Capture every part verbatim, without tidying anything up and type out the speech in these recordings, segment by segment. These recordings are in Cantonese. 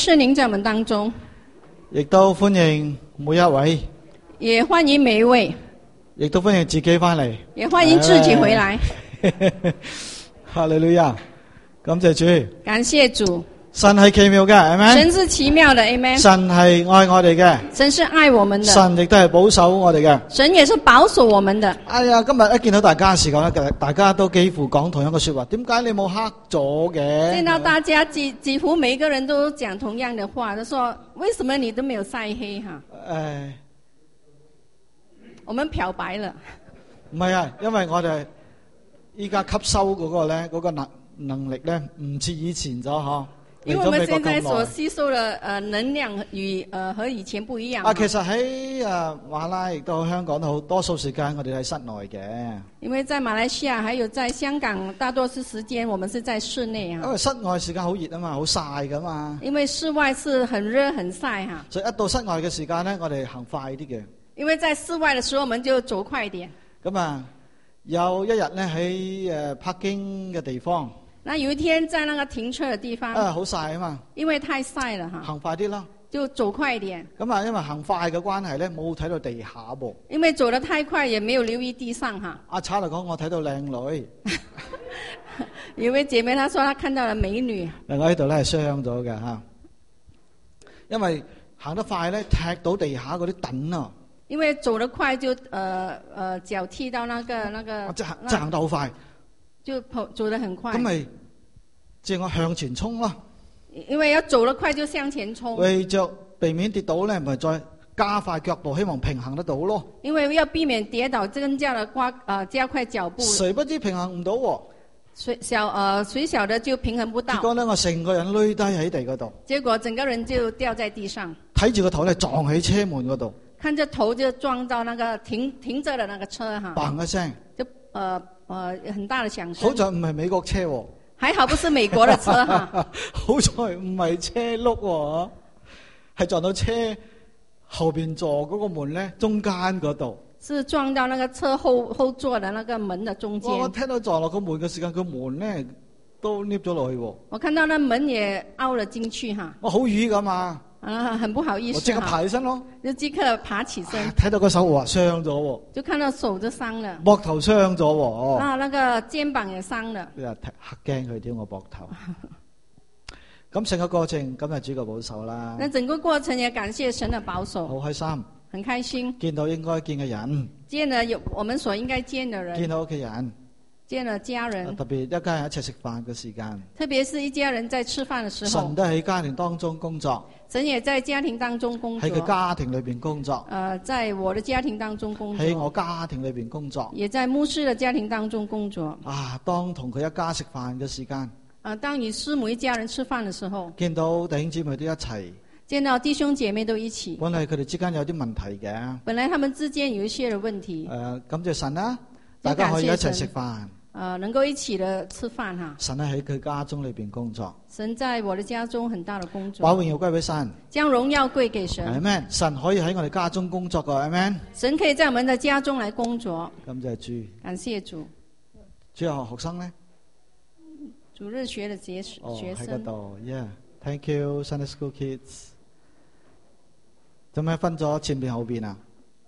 聖靈在我們當中， 亦都歡迎每一位， 也歡迎每一位， 亦都歡迎自己翻嚟， 也歡迎自己回來。 哈利路亞，感謝主， 感謝主。 神係奇妙嘅，係咪？ 神是奇妙的 ，Amen。 神係愛我哋嘅， 神是愛我們的。 神亦都係保守我哋嘅。 神也是保守我們的。 哎呀，今日一見到大家嘅時候咧，大家都幾乎講同樣嘅說話。點解你冇黑咗嘅？ 見到大家幾幾乎每一個人都講同樣的話，都說：為什麼你都沒有曬黑？哈？誒，我們漂白了。 唔係啊，因為我哋依家吸收嗰個咧，嗰個能能力咧，唔似以前咗嗬。 因為我們現在所吸收的呃能量與呃和以前不一樣。啊， 其實喺誒馬拉亦都香港都好多數時間我哋喺室內嘅。 因為在馬來西亞還有在香港，大多數時間我們是在室內啊。 因為室外時間好熱啊嘛，好曬噶嘛。 因為室外是很熱很曬哈。所以一到室外嘅時間咧，我哋行快啲嘅。 因為在室外的時候，我們就走快一點。 咁啊，有一日咧喺誒泊經嘅地方。 那有一天在那個停車的地方， 啊，好曬啊嘛， 因為太曬了哈， 行快啲啦， 就走快一點。咁啊，因為行快嘅關係咧，冇睇到地下噃。 因為走得太快，也沒有留意地上哈。 阿查嚟講，我睇到靚女。 有位姐妹，她說她看到了美女。 嗱，我呢度咧係傷咗嘅吓，因為行得快咧，踢到地下嗰啲凳啊。 因為走得快就，呃呃腳踢到那個那個。 即行即行得好快。 就跑走得很快， 咁咪即係我向前衝咯。 因為要走得快就向前衝。 為着避免跌倒咧，咪再加快腳步，希望平衡得到咯。 因為要避免跌倒，更加的加啊加快腳步。 誰不知平衡唔到喎？ 誰小呃誰曉得就平衡不到。結果咧，我成個人累低喺地嗰度。 結果整個人就掉在地上。 睇住個頭咧撞喺車門嗰度。 看着頭就撞到那個停停着的那個車哈。嘭一聲。 就呃。呃，很大的響聲。 好在唔係美國車喎。 還好不是美國的車哈。 好在唔係車轆喎，係撞到車後邊座嗰個門咧中間嗰度。 是撞到那個車後後座的那個門的中間。 我聽到撞落個門嘅時間，個門咧都捏咗落去喎。 我看到那門也凹了進去哈。 我好瘀噶嘛。 啊，很不好意思。 我即刻爬起身咯。 就即刻爬起身。 睇到個手話傷咗喎。 就看到手就傷了。 膊頭傷咗喎。 啊，那個肩膀也傷了。 你話嚇驚佢點我膊頭。咁成個過程，今日主嘅保守啦。 那整個過程也感謝神的保守。 好開心。 很開心。 見到應該見嘅人。 見了有我們所應該見的人。 見到屋企人。 見了家人， 特別一家人一齊食飯嘅時間， 特別是一家人在吃飯嘅時候， 神都喺家庭當中工作， 神也在家庭當中工作， 喺佢家庭裏邊工作， 呃，在我的家庭當中工作， 喺我家庭裏邊工作， 也在牧師的家庭當中工作。 啊，當同佢一家食飯嘅時間， 啊，當與師母一家人吃飯嘅時候， 見到弟兄姊妹都一齊， 見到弟兄姐妹都一起， 本來佢哋之間有啲問題嘅， 本來他們之間有一些嘅問題， 誒、呃，感謝神啦、啊，大家可以一齊食飯。 呃，能夠一起的吃飯哈。 神喺佢家中裏邊工作。 神在我的家中很大的工作。 把榮耀歸俾神。 將榮耀歸給神。阿們，神可以喺我哋家中工作嘅，阿們。 神可以在我們的家中來工作。 感謝主。 感謝主。 主日學學生呢？ 主日學的學學生。 哦，喺嗰度 ，Yeah，Thank you Sunday School Kids。做咩分咗前邊後邊啊？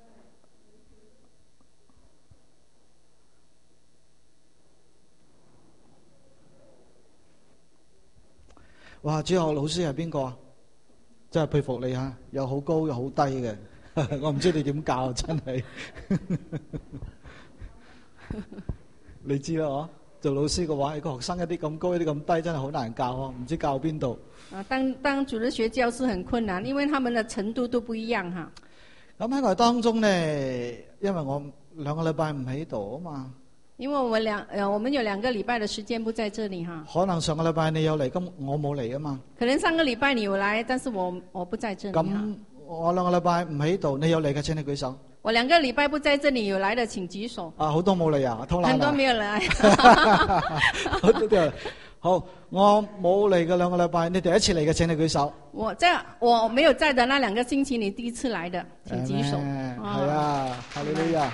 哇！主學老師係邊個啊？真係佩服你嚇，又好高又好低嘅，我唔知你點教，真係。你知啦，嗬？做老師嘅話，一個學生一啲咁高一啲咁低，真係好難教哦，唔知教邊度。 啊，當當主日學教師很困難，因為他們的程度都不一樣嚇。 咁喺我當中呢，因為我兩個禮拜唔喺度啊嘛。 因為我們兩，呃，我們有兩個禮拜的時間不在這裡哈。 可能上個禮拜你有嚟，咁我冇嚟啊嘛。 可能上個禮拜你有來，但是我我不在這裡。 咁我兩個禮拜唔喺度，你有嚟嘅請你舉手。 我兩個禮拜不在這裡，有來的請舉手。 啊，好多冇嚟啊，偷懶啊。 很多沒有來。 好多啲好，我冇嚟嘅兩個禮拜，你第一次嚟嘅請你舉手。 我在我沒有在的那兩個星期，你第一次來的請舉手。 係啊，哈利路亞。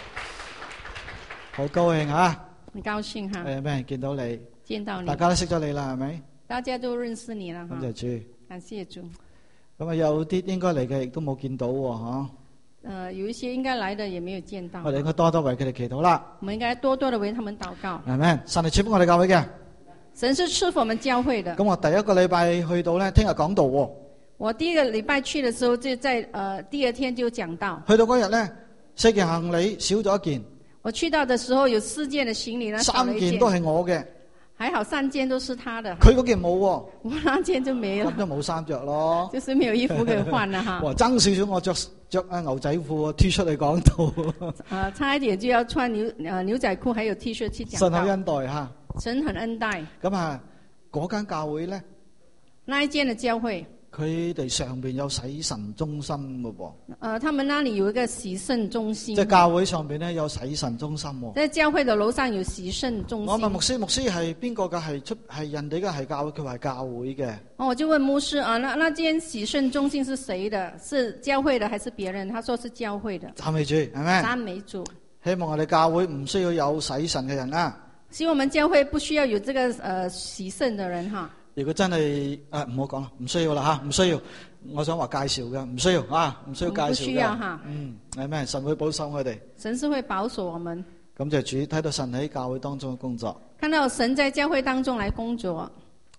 好高興啊！ 很高興哈！ 誒咩？見到你， 見到你， 大家都識咗你啦，係咪？ 大家都認識你啦。 感謝主， 感謝主。 咁啊，有啲應該嚟嘅亦都冇見到喎，嚇。 呃，有一些應該來的也沒有見到。 我哋應該多多為佢哋祈禱啦。 我們應該多多的為他們禱告。 係咪？神係賜福我哋教會嘅。 神是賜福我們教會的。 咁我第一個禮拜去到咧，聽日講道喎。 我第一個禮拜去嘅時候，就在呃第二天就講道。 去到嗰日咧，四件行李少咗一件。 我去到嘅時候有四件嘅行李呢，少了一件。 三件都係我嘅。 還好三件都是他的。 佢嗰件冇喎。 我那件就沒了。 咁就冇衫着咯。 就是沒有衣服可以換啦，哈。 哇，爭少少我着着啊牛仔褲脫出嚟講道。 啊，差一點就要穿牛啊牛仔褲，還有 T 恤去講道。 神好恩待嚇。 神很恩待。 咁啊，嗰間教會咧， 那一間嘅教會， 佢哋上邊有洗腎中心嘅噃。 呃，他們那裡有一個洗腎中心。 即係教會上邊咧有洗腎中心喎。 在教會嘅樓上有洗腎中心。 我問牧師，牧師係邊個嘅？係出係人哋嘅，係教會，佢話係教會嘅。 哦，我就問牧師啊，那那間洗腎中心是誰的？是教會的還是別人？他說是教會的。 讚美主，係咪？ 讚美主。 希望我哋教會唔需要有洗腎嘅人啦。 希望我們教會不需要有這個呃洗腎的人哈。 如果真係誒唔好講啦，唔需要啦嚇，唔需要。我想話介紹嘅，唔需要啊，唔需要介紹嘅。 唔需要哈。 嗯，係咩？神會保守我哋。 神是會保守我們。 感謝主，睇到神喺教會當中嘅工作。 看到神在教會當中來工作。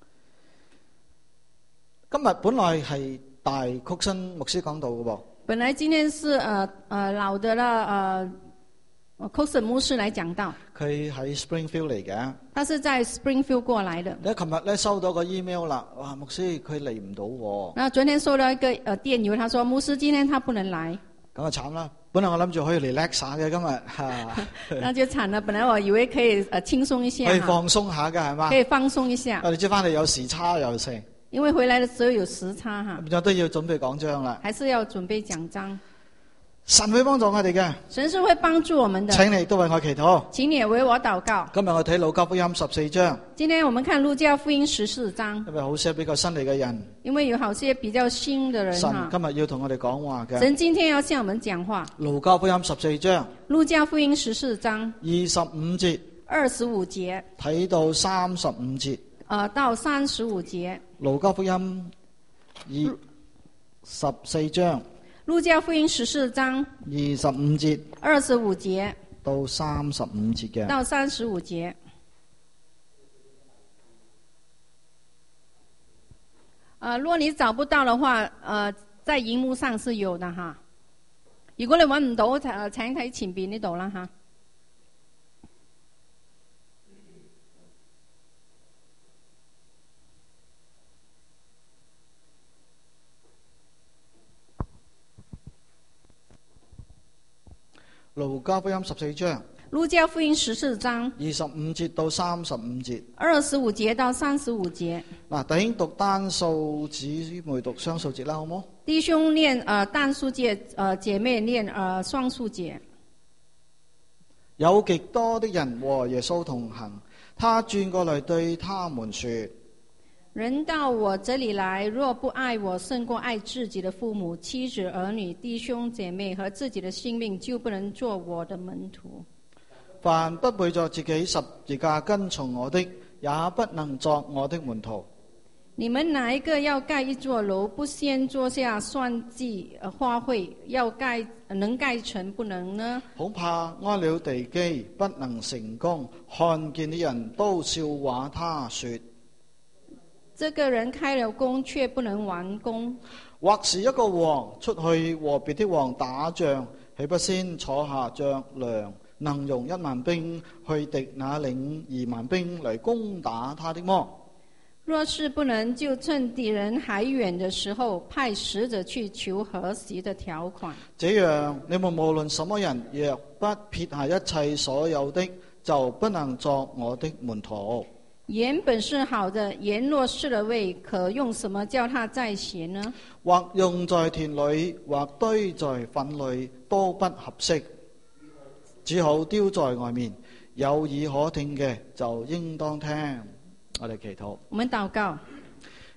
今日本來係大曲新牧師講道嘅噃。本來今天是呃呃老的啦呃。曲森牧師來講道， 佢喺 Springfield 嚟嘅。 他是在 Springfield 過來的。 你琴日咧收到個 email 啦，哇，牧師佢嚟唔到喎。 那昨天收到一個呃電郵，他說牧師今天他不能來。 咁啊慘啦！本來我諗住可以嚟 relax 下嘅今日嚇。 那就慘啦！本來我以為可以呃輕鬆一下。 可以放鬆下嘅係嘛？ 可以放鬆一下。 我哋知翻嚟有時差又成。 因為回來的時候有時差哈。 咁就都要準備講章啦。 還是要準備講章。 神會幫助我哋嘅， 神是會幫助我們的。 請你都為我祈禱， 請你也為我禱告。 今日我睇路加福音十四章。 今天我們看路加福音十四章。 因為好些比較新嚟嘅人， 因為有好些比較新的人。 神今日要同我哋講話嘅。 神今天要向我們講話。 路加福音十四章。 路加福音十四章。 二十五節。 二十五節。睇到三十五節。 呃，到三十五節。 路加福音二十四章。 路加福音十四章二十五節， 二十五節到三十五節嘅， 到三十五節。呃，如果你找不到的話，呃，在熒幕上是有的哈。如果你揾唔到，請請睇前邊呢度啦哈。 路加福音十四章。 路加福音十四章。 二十五節到三十五節。 二十五節到三十五節。 嗱，弟兄讀單數，姊妹讀雙數節啦，好冇？ 弟兄念呃單數節，呃姐妹念呃雙數節。 有極多的人和耶穌同行，他轉過來對他們說： 人到我這裡來，若不愛我勝過愛自己的父母、妻子、兒女、弟兄姐妹和自己的性命，就不能做我的門徒。 凡不背着自己十字架跟從我的，也不能作我的門徒。 你們哪一個要蓋一座樓，不先坐下算計花費，要蓋能蓋成不能呢？ 恐怕安了地基不能成功，看見的人都笑話他說： 這個人開了工卻不能完工。 或是一個王出去和別的王打仗，豈不先坐下丈量，能用一萬兵去敵那領二萬兵來攻打他的麼？ 若是不能，就趁敵人還遠的時候，派使者去求和諧的條款。 這樣，你們無論什麼人，若不撇下一切所有的，就不能作我的門徒。 鹽本是好的，鹽若失了味，可用什麼叫它再鹹呢？ 或用在田裏，或堆在糞裏，都不合適，只好丟在外面。有耳可聽嘅，就應當聽。我哋祈禱。 我們禱告。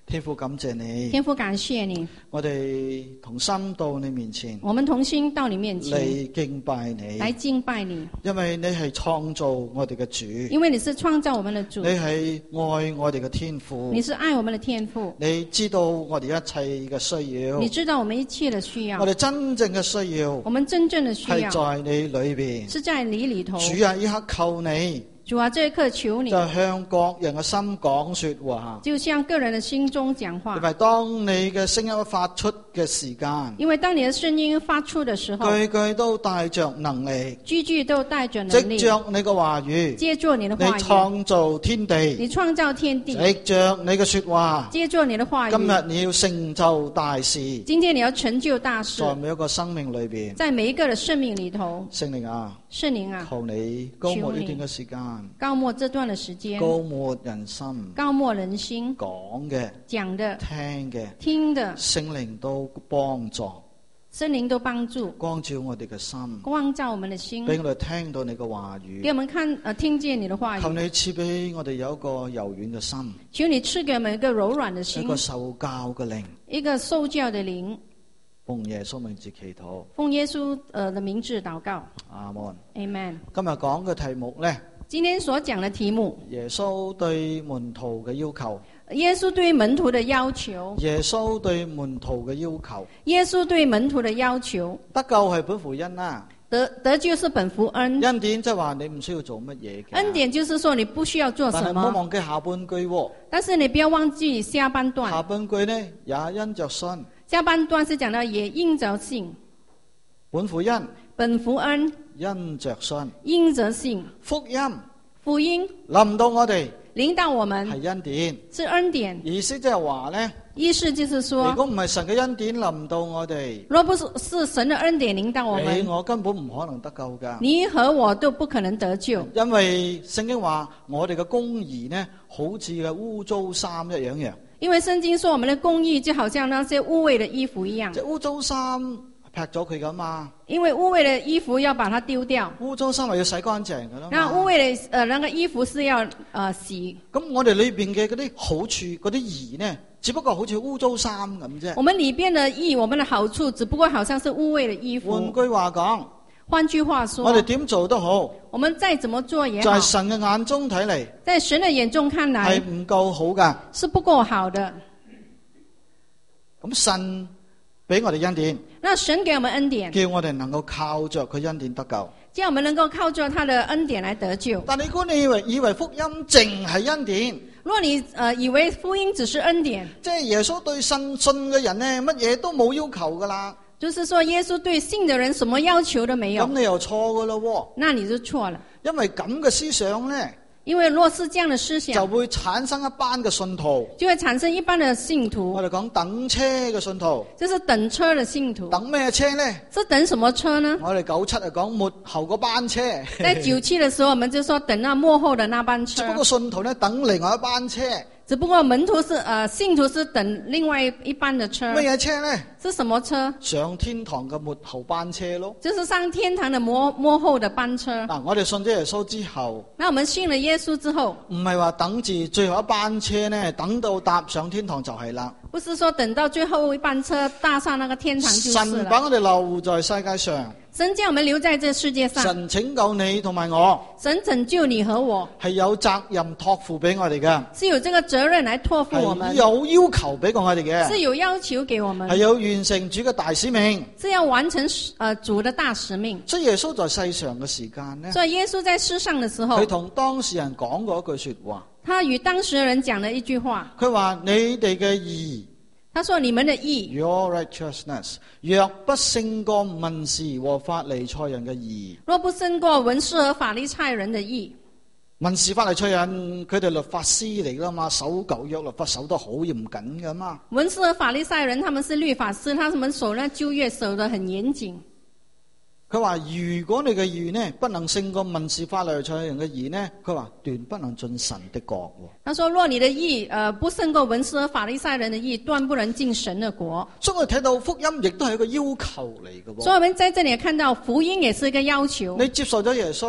天父感謝你， 天父感謝你， 我哋同心到你面前， 我們同心到你面前嚟敬拜你， 來敬拜你， 因為你係創造我哋嘅主， 因為你是創造我們的主， 你係愛我哋嘅天父， 你是愛我們的天父， 你知道我哋一切嘅需要， 你知道我們一切的需要， 我哋真正嘅需要， 我們真正的需要係在你裏邊， 是在你裏頭。 主啊，呢刻求你， 主啊，這一刻求你， 就向各人嘅心講說話， 就向個人的心中講話。 因為當你嘅聲音發出嘅時間， 因為當你的聲音發出的時候， 句句都帶着能力， 句句都帶着能力， 藉着你嘅話語， 借助你的你話語， 創造天地， 你創造天地， 藉着你嘅說話， 借助你的話語， 今日你要成就大事， 今天你要成就大事， 在每一個生命裏邊， 在每一個的生命裏頭。 聖靈啊， 聖靈啊， 求你高抹呢段嘅時間， 高抹這段的時間， 高抹人心， 高抹人心， 講嘅、 講的、 聽嘅、 聽的， 聖靈都幫助， 聖靈都幫助， 光照我哋嘅心， 光照我們的心， 俾我哋聽到你嘅話語， 給我們看，呃，聽見你的話語。 求你賜俾我哋有一個柔軟嘅心， 求你賜給我們一個柔軟的心， 一個受教嘅靈， 一個受教的靈。 奉耶穌名字祈禱， 奉耶穌呃的名字禱告。 阿門。 Amen。 今日講嘅題目呢， 今天所講的題目， 耶穌對門徒嘅要求。 耶穌對門徒的要求， 耶穌對門徒嘅要求， 耶穌對門徒的要求， 得救係本乎恩啦， 得得救是本乎恩， 恩典即係話你唔需要做乜嘢嘅， 恩典就是說你不需要做但係什麼， 唔好忘記下半句喎， 但是你不要忘記下半段， 下半句呢也因着信， 下半段是講到也因着信， 本乎恩， 本乎恩， 因着信， 因着信， 福音福音臨到我哋臨到我們係恩典， 是恩典， 意思即係話呢， 意思就是如說， 果唔係神嘅恩典臨到我哋， 若不是是神的恩典臨到我你們， 我根本唔可能得救噶， 你和我都不可能得救， 因為聖經話我哋嘅公義呢，好似嘅污糟衫一樣樣。 因為聖經說我們的公義就好像那些污穢的衣服一樣， 即污糟衫劈咗佢噶嘛， 因為污穢的衣服要把它丟掉， 污糟衫係要洗乾淨噶啦嘛。 那污穢的呃那個衣服是要呃洗。 咁我哋裏邊嘅嗰啲好處、嗰啲義呢，只不過好似污糟衫咁啫。 我們裏邊的義，我們的好處，只不過好像是污穢的衣服。 換句話講， 換句話說， 我哋點做都好， 我們再怎麼做也好， 在神嘅眼中睇嚟， 在神的眼中看來係唔夠好噶。 是不夠好的。 咁神俾我哋恩典， 那神給我們恩典， 叫我哋能夠靠着佢恩典得救。 叫我們能夠靠着他的恩典來得救。 但你估你以為以為福音淨係恩典？ 若你呃以為福音只是恩典， 即係耶穌對信信嘅人呢，乜嘢都冇要求噶啦。 就是說耶穌對信的人什麼要求都沒有。 咁你又錯噶咯？ 那你就錯了。 因為咁嘅思想呢， 因為若是這樣的思想， 就會產生一班嘅信徒， 就會產生一般的信徒。 我哋講等車嘅信徒， 就是等車的信徒。 等咩車呢？ 是等什麼車呢？ 我哋九七係講末後嗰班車。 在九七的時候，我們就說等那末後的那班車。 只不過信徒呢，等另外一班車。 只不過門徒是呃信徒是等另外一班的車。 乜嘢車呢？ 是什麼車？ 上天堂嘅末後班車咯。 就是上天堂的末末後的班車。 嗱，我哋信咗耶穌之後， 那我們信了耶穌之後， 唔係話等住最後一班車呢，等到搭上天堂就係啦。 不是說等到最後一班車搭上那個天堂就是了。 神把我哋留在世界上， 神將我們留在這世界上。 神拯救你同埋我， 神拯救你和我， 係有責任託付俾我哋嘅， 是有這個責任來託付我們， 係有要求俾我哋嘅， 是有要求給我們， 係有完成主嘅大使命， 是要完成呃主的大使命。 所以耶穌在世上嘅時間呢， 所以耶穌在世上的時候， 佢同當事人講過一句說話， 他與當時人講了一句話， 佢話你哋嘅義， 他說你們的義 Your righteousness 若不勝過文士和法利賽人嘅義， 若不勝過文士和法利賽人的義。 文士法利賽人佢哋律法師嚟噶嘛，守舊約律法守得好嚴謹噶嘛。 文士和法利賽人他們是律法師，他們守那舊約守得很嚴謹。 佢話如果你嘅義呢不能勝過文士法利賽人嘅義呢，佢話斷不能進神的國。 他說若你的義呃不勝過文士和法利賽人的義，斷不能進神的國。 所以我哋睇到福音亦都係一個要求嚟嘅。 所以我們在這裏看到福音也是一個要求。 你接受咗耶穌，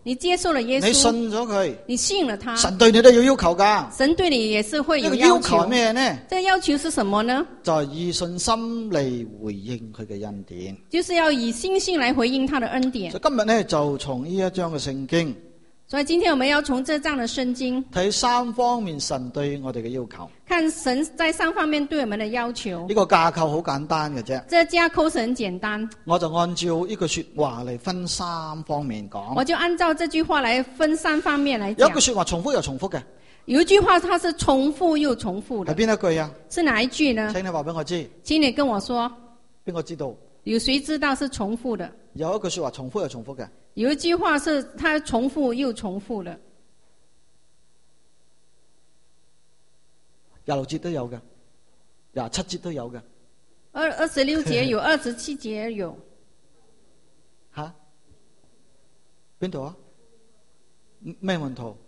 你接受了耶你穌， 信咗佢， 你信了他， 神對你都有要求噶。 神對你也是會呢有要求。 個要求係咩呢？ 這個要求是什麼呢？ 就係以信心嚟回應佢嘅恩典。 就是要以信心來回應他的恩典。 所以今日呢，就從呢一章嘅聖經所以今天我們要從這章的聖經睇三方面神對我哋嘅要求。 看神在三方面對我們的要求。 呢個架構好簡單嘅啫， 這架構是很簡單， 我就按照呢句說話嚟分三方面講。 我就按照這句話來分三方面來講。 有一句說話重複又重複嘅， 有一句話它是重複又重複係的， 邊一句啊？ 是哪一句呢？ 請你話俾我知， 請你跟我說， 邊個知道？ 有誰知道是重複的？ 有一句說話重複又重複嘅， 有一句話是它重複又重複的。 廿六節都有嘅，廿七節都有嘅。 二二十六節有，二十七節有。 吓？邊度啊？咩門徒？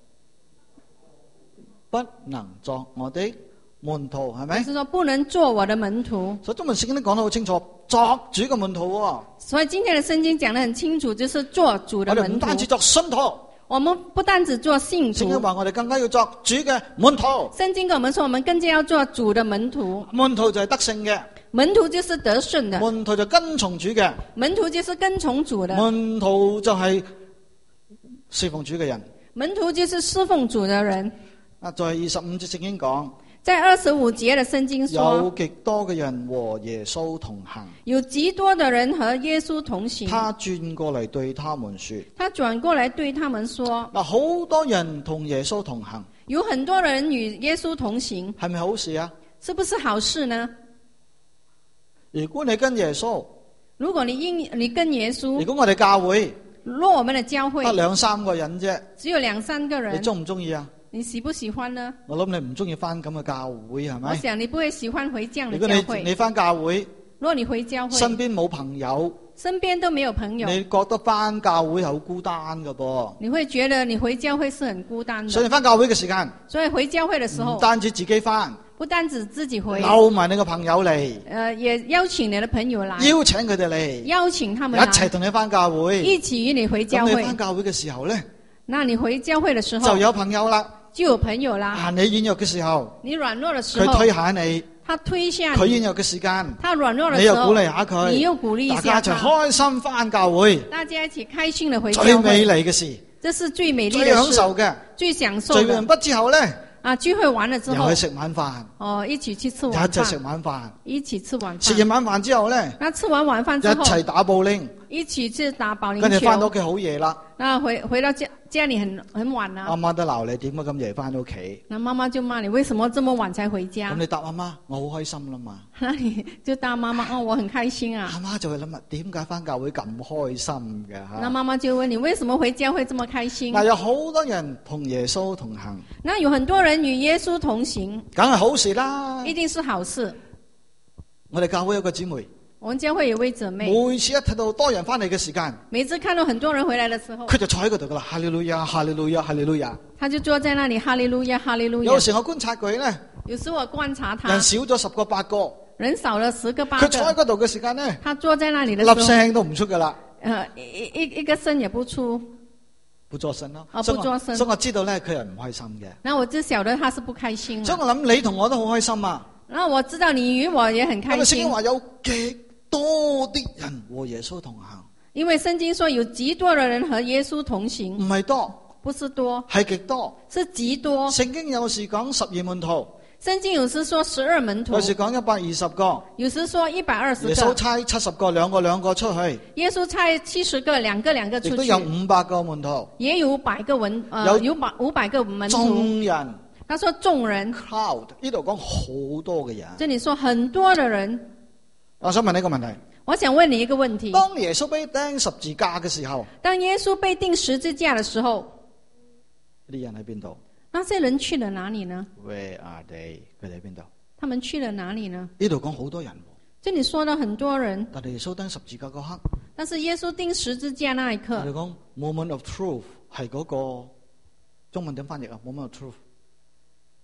不能作我的門徒，係咪？ 是說不能做我的門徒。 所以中文聖經都講得好清楚，作主嘅門徒喎。 所以今天的聖經講得很清楚，就是做主的我哋門徒。 唔單止作信徒， 我們不單止做信徒。 聖經話我哋更加要作主嘅門徒。 聖經跟我們說，我們更加要做主的門徒。 門徒就係得勝嘅， 門徒就是得勝的， 門徒就跟從主嘅， 門徒就是跟從主的， 門徒就係侍奉主嘅人。 門徒就是侍奉主的人。 啊，在二十五節聖經講， 在二十五節的聖經有說， 極多嘅人和耶穌同行。 有極多的人和耶穌同行。 他轉過嚟對他們說， 他轉過來對他們說， 嗱，好多人同耶穌同行， 有很多人與耶穌同行， 係咪好事啊？ 是不是好事呢？ 如果你跟耶穌， 如果你因你跟耶穌， 如果我哋教會若我們的教會得兩三個人啫， 只有兩三個人， 你中唔中意啊？ 你喜不喜歡呢？ 我諗你唔中意翻咁嘅教會，係我咪？ 想你不會喜歡回這樣如果的教會。 你你翻教會， 如果你回教會， 身邊冇朋友， 身邊都沒有朋友， 你覺得翻教會好孤單噶噃？ 你會覺得你回教會是很孤單的。 所以翻教會嘅時間， 所以回教會的時候， 唔單止自己翻， 不單止自己回， 留埋你個朋友嚟， 呃，也邀請你的朋友來， 邀請佢哋嚟， 邀請他一們來齊同你翻教會。 一起與你回教咁你會。 翻教會嘅時候咧， 那你回教會的時候就有朋友啦。 就有朋友啦。 啊，你軟弱嘅時候， 你軟弱的時候， 佢推下你； 他推下佢你， 軟弱嘅時間， 他軟弱的時候， 你又鼓勵下佢， 你又鼓勵一大家一齊下他， 開心翻教會， 大家一起開心的回教最美會， 麗嘅事， 這是最美麗最的事， 享受嘅。 最享受的。 聚完畢之後咧， 啊，聚會完了之後又，去食晚飯， 哦，一起去吃一晚齊食飯， 晚飯。 一起吃晚食飯。 完晚飯之後咧， 那吃完晚飯一之後， 齊打保齡， 一起去打保齡跟住翻到屋球。 企好夜啦。 那回回到家家裏很很晚啦、 阿媽都鬧你點解咁夜翻到屋企？ 那媽媽就罵你為什麼這麼晚才回家咁？你答阿媽，我好開心啦嘛。 那你就答媽媽哦，我很開心啊。 阿媽就會諗啊，點解翻教會咁開心嘅嚇？ 那媽媽就問你為什麼回教會這麼開心？ 嗱，有好多人同耶穌同行， 那有很多人與耶穌同行， 梗係好事啦。 一定是好事。 我哋教會有個姊妹， 我們教會有位姊妹， 每次一睇到多人翻嚟嘅時間， 每次看到很多人回來的時候， 佢就坐喺嗰度噶啦，哈利路亞，哈利路亞，哈利路亞。 他就坐在那裡，哈利路亞，哈利路亞。 有時我觀察佢咧， 有時我觀察他人，少咗十個八個， 人少了十個八佢坐喺個， 嗰度嘅時間咧， 他坐在那裡的粒時候， 聲都唔出噶啦， 呃，一一一個聲也不出。 不作聲咯。 啊所以我不作聲所以我知道咧，佢係唔開心嘅。 那我就曉得他是不開心了。 所以我諗你同我都好開心啊。 那我知道你與我也很開心因為聖經，話有極多啲人和耶穌同行， 因為聖經說有極多的人和耶穌同行， 唔係多， 不是多， 係極多。 是極多。 聖經有時講十二門徒， 聖經有時說十二門徒有，時講一百二十個， 有時說一百二十耶穌個， 差七十個，兩個兩個出去， 耶穌差七十個，兩個兩個出去亦都有，五百個門徒。 也有五百個文，呃， 有有百五百個門徒。 眾人他說眾人， crowd 呢度講好多嘅人。 這裡說很多的人。 我想問你一個問題： 我想問你一個問題： 當耶穌被釘十字架嘅時候， 當耶穌被釘十字架的時候， 呢啲人喺邊度那些人去了哪裡呢？ ？Where are they？佢哋喺邊度？ 他們去了哪裡呢？ 呢度講好多人， 這裡說到很多人， 但係耶穌釘十字架嗰刻， 但是耶穌釘十字架那一刻我哋，講 moment of truth 係嗰個中文點翻譯啊 ？moment of truth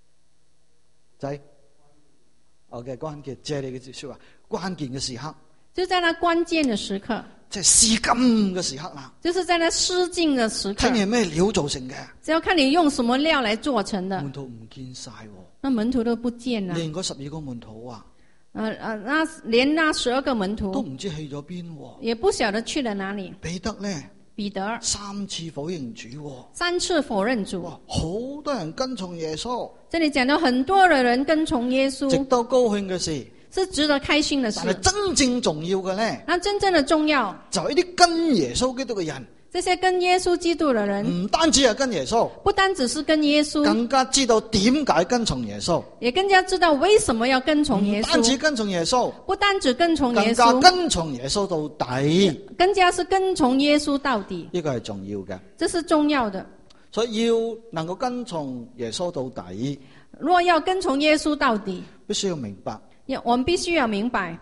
仔，OK 關鍵，借你嘅說話，關鍵嘅時刻。 就在那關鍵的時刻， 即係施金嘅時刻啦。 就是在那施盡的時刻。 睇你咩料做成嘅， 只要看你用什麼料來做成的。 門徒唔見晒， 那門徒都不見了。 連嗰十二個門徒啊， 呃呃，那連那十二個門徒都唔知去咗邊， 也不曉得去了哪裡。 彼得呢， 彼得三次否認主， 三次否認主。 哇，好多人跟從耶穌。 這裡講到很多的人跟從耶穌， 值得高興嘅事， 是值得開心的事。 但係真正重要嘅呢， 那真正的重要就係啲跟耶穌基督嘅人， 這些跟耶穌基督的人， 唔單止係跟耶穌， 不單只是跟耶穌， 更加知道點解跟從耶穌， 也更加知道為什麼要跟從耶穌。 唔單止跟從耶穌， 不單只跟從耶更加穌， 跟從耶穌到底， 更加是跟從耶穌到底。 呢個係重要嘅。 這是重要的。 所以要能夠跟從耶穌到底， 若要跟從耶穌到底， 必須要明白， 我們必須要明白，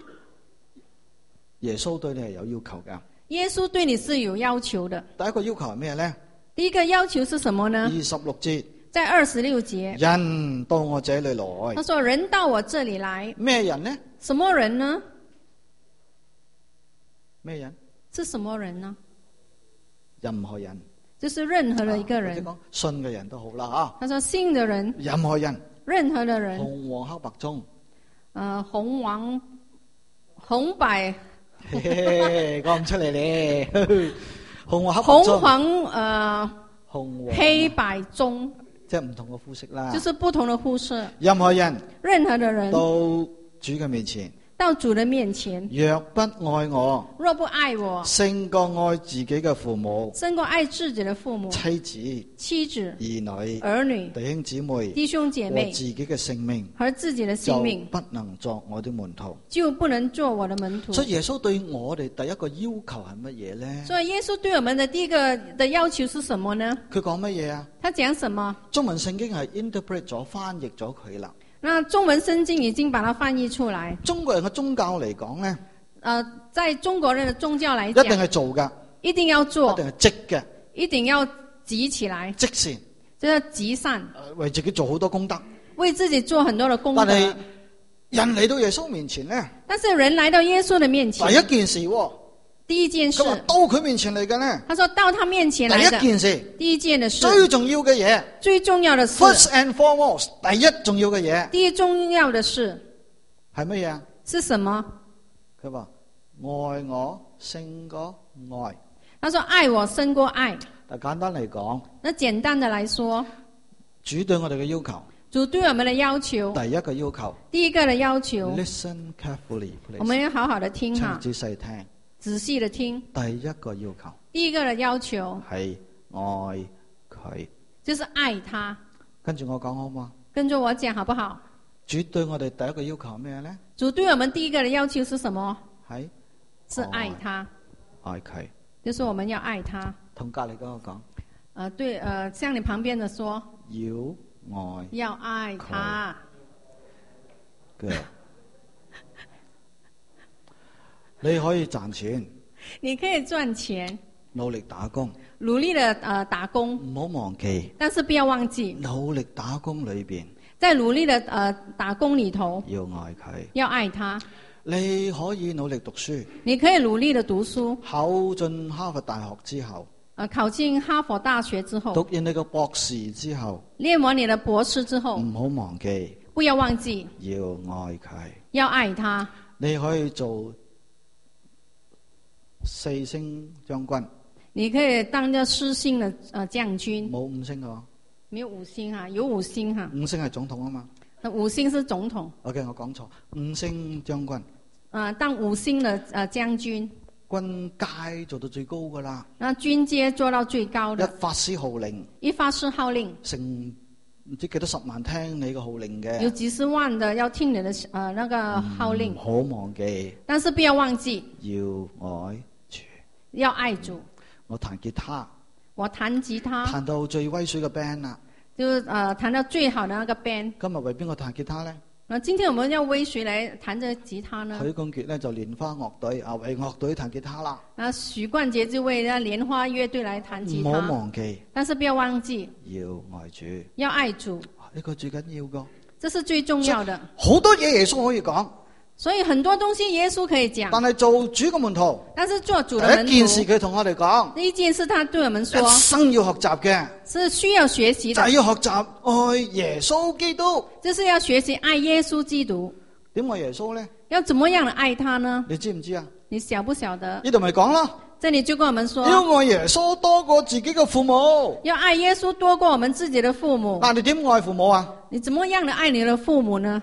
耶穌對你係有要求嘅。 耶穌對你是有要求的。 第一個要求係咩呢？ 第一個要求是什麼呢？ 二十六節， 在二十六節， 人到我這裏來。 他說：人到我這裏來， 咩人呢？ 什麼人呢？ 咩人？ 是什麼人呢？ 任何人， 就是任何的一個人。 啊、或者講信嘅人都好啦啊。 他說信的人， 任何人， 任何的人， 紅黃黑白中， 呃，紅黃紅白， 講唔出嚟咧。紅黃黑白紅中， 黃呃紅黃黑白中， 即係唔同嘅膚色啦。 就是不同的膚色。 任何人， 任何的人到主嘅面前， 到主的面前， 若不愛我， 若不愛我， 勝過愛自己嘅父母、 勝過愛自己的父母、 妻子、 妻子、 兒女、 兒女、 弟兄姊妹、 弟兄姐妹和自己嘅性命， 和自己的性命， 就不能作我的門徒， 就不能做我的門徒。 所以耶穌對我哋第一個要求係乜嘢呢？ 所以耶穌對我們的第一個的要求是什麼呢？ 佢講乜嘢啊？ 他講什麼？ 中文聖經係 interpret 咗翻譯咗佢啦。 那中文聖經已經把它翻譯出來。 中國人嘅宗教嚟講呢， 呃，在中國人的宗教來一定講， 係做噶， 一定要做， 一定係積嘅， 一定要積起來， 積善， 就要積善， 呃為自己做好多功德。 為自己做很多的功但係德。 人嚟到耶穌面前呢， 但是人來到耶穌的面前， 第一件事喎， 第一件事佢，話到佢面前嚟嘅呢， 他說到他面前第來的一件事， 第一件的事， 最重要嘅嘢最重要的事， ，first and foremost，第一重要嘅嘢第一重要的事係乜嘢啊？ 是什麼？ 佢話愛我勝過愛。 他說愛我勝過愛。 但簡單嚟講， 那簡單的來說， 主對我哋嘅要求， 主對我們的要求， 第一個要求第一個的要求， ，listen carefully， 我們要好好的聽哈， 請仔細聽。 仔細的聽。 第一個要求第一個的要求係愛佢。 就是愛他。 跟住我講好嗎？ 跟着我講好不好？ 主對我哋第一個要求係咩呢？ 主對我們第一個的要求是什麼？ 係是愛他， 愛佢。 就是我們要愛他。 同隔離嗰個講， 呃，對，呃，向你旁邊的說， 要愛要愛他。 嘅。你可以賺錢， 你可以賺錢， 努力打工， 努力的呃打工， 唔好忘記， 但是不要忘記， 努力打工裏邊在努力的呃打工裏頭， 要愛佢。 要愛他。 你可以努力讀書， 你可以努力的讀書， 考進哈佛大學之後， 呃，考進哈佛大學之後， 讀完你個博士之後， 念完你的博士之後， 唔好忘記， 不要忘記， 要愛佢。 要愛他。 你可以做四星將軍， 你可以當個四星的呃將軍， 冇五星嘅喎， 沒有五星哈，有五星哈， 五星係總統啊嘛。 那五星是總統。 OK，我講錯，五星將軍， 呃，當五星的呃將軍， 軍階做到最高噶啦， 那軍階做到最高一的， 發施號令， 一發施號令， 成唔知幾多十萬聽你個號令嘅， 有幾十萬的要聽你的呃那個號令唔，好忘記但是不要忘記要愛主。 要愛主。 我彈吉他， 我彈吉他， 彈到最威水嘅 band 啦。 就是呃彈到最好的那個 band。 今日為邊個彈吉他咧？ 那今天我們要為誰來彈這吉他呢？ 許冠傑咧就蓮花樂隊啊，為樂隊彈吉他啦。 那許冠傑就為那蓮花樂隊來彈吉唔好他。 忘記但是不要忘記要愛主， 要愛主， 呢個最緊要噶。 這是最重要的。 好多嘢耶穌可以講， 所以很多東西耶穌可以講， 但係做主嘅門徒， 但是做主的門徒， 第一件事佢同我哋講， 第一件事他對我們說， 一生要學習嘅， 是需要學習的， 就係要學習愛耶穌基督。 就是要學習愛耶穌基督。 點愛耶穌呢？ 要怎麼樣的愛他呢？ 你知唔知啊？ 你曉不曉得？ 呢度咪講咯， 這裡就跟我們說， 要愛耶穌多過自己嘅父母。 要愛耶穌多過我們自己的父母。 但你點愛父母啊？ 你怎麼樣的愛你的父母呢？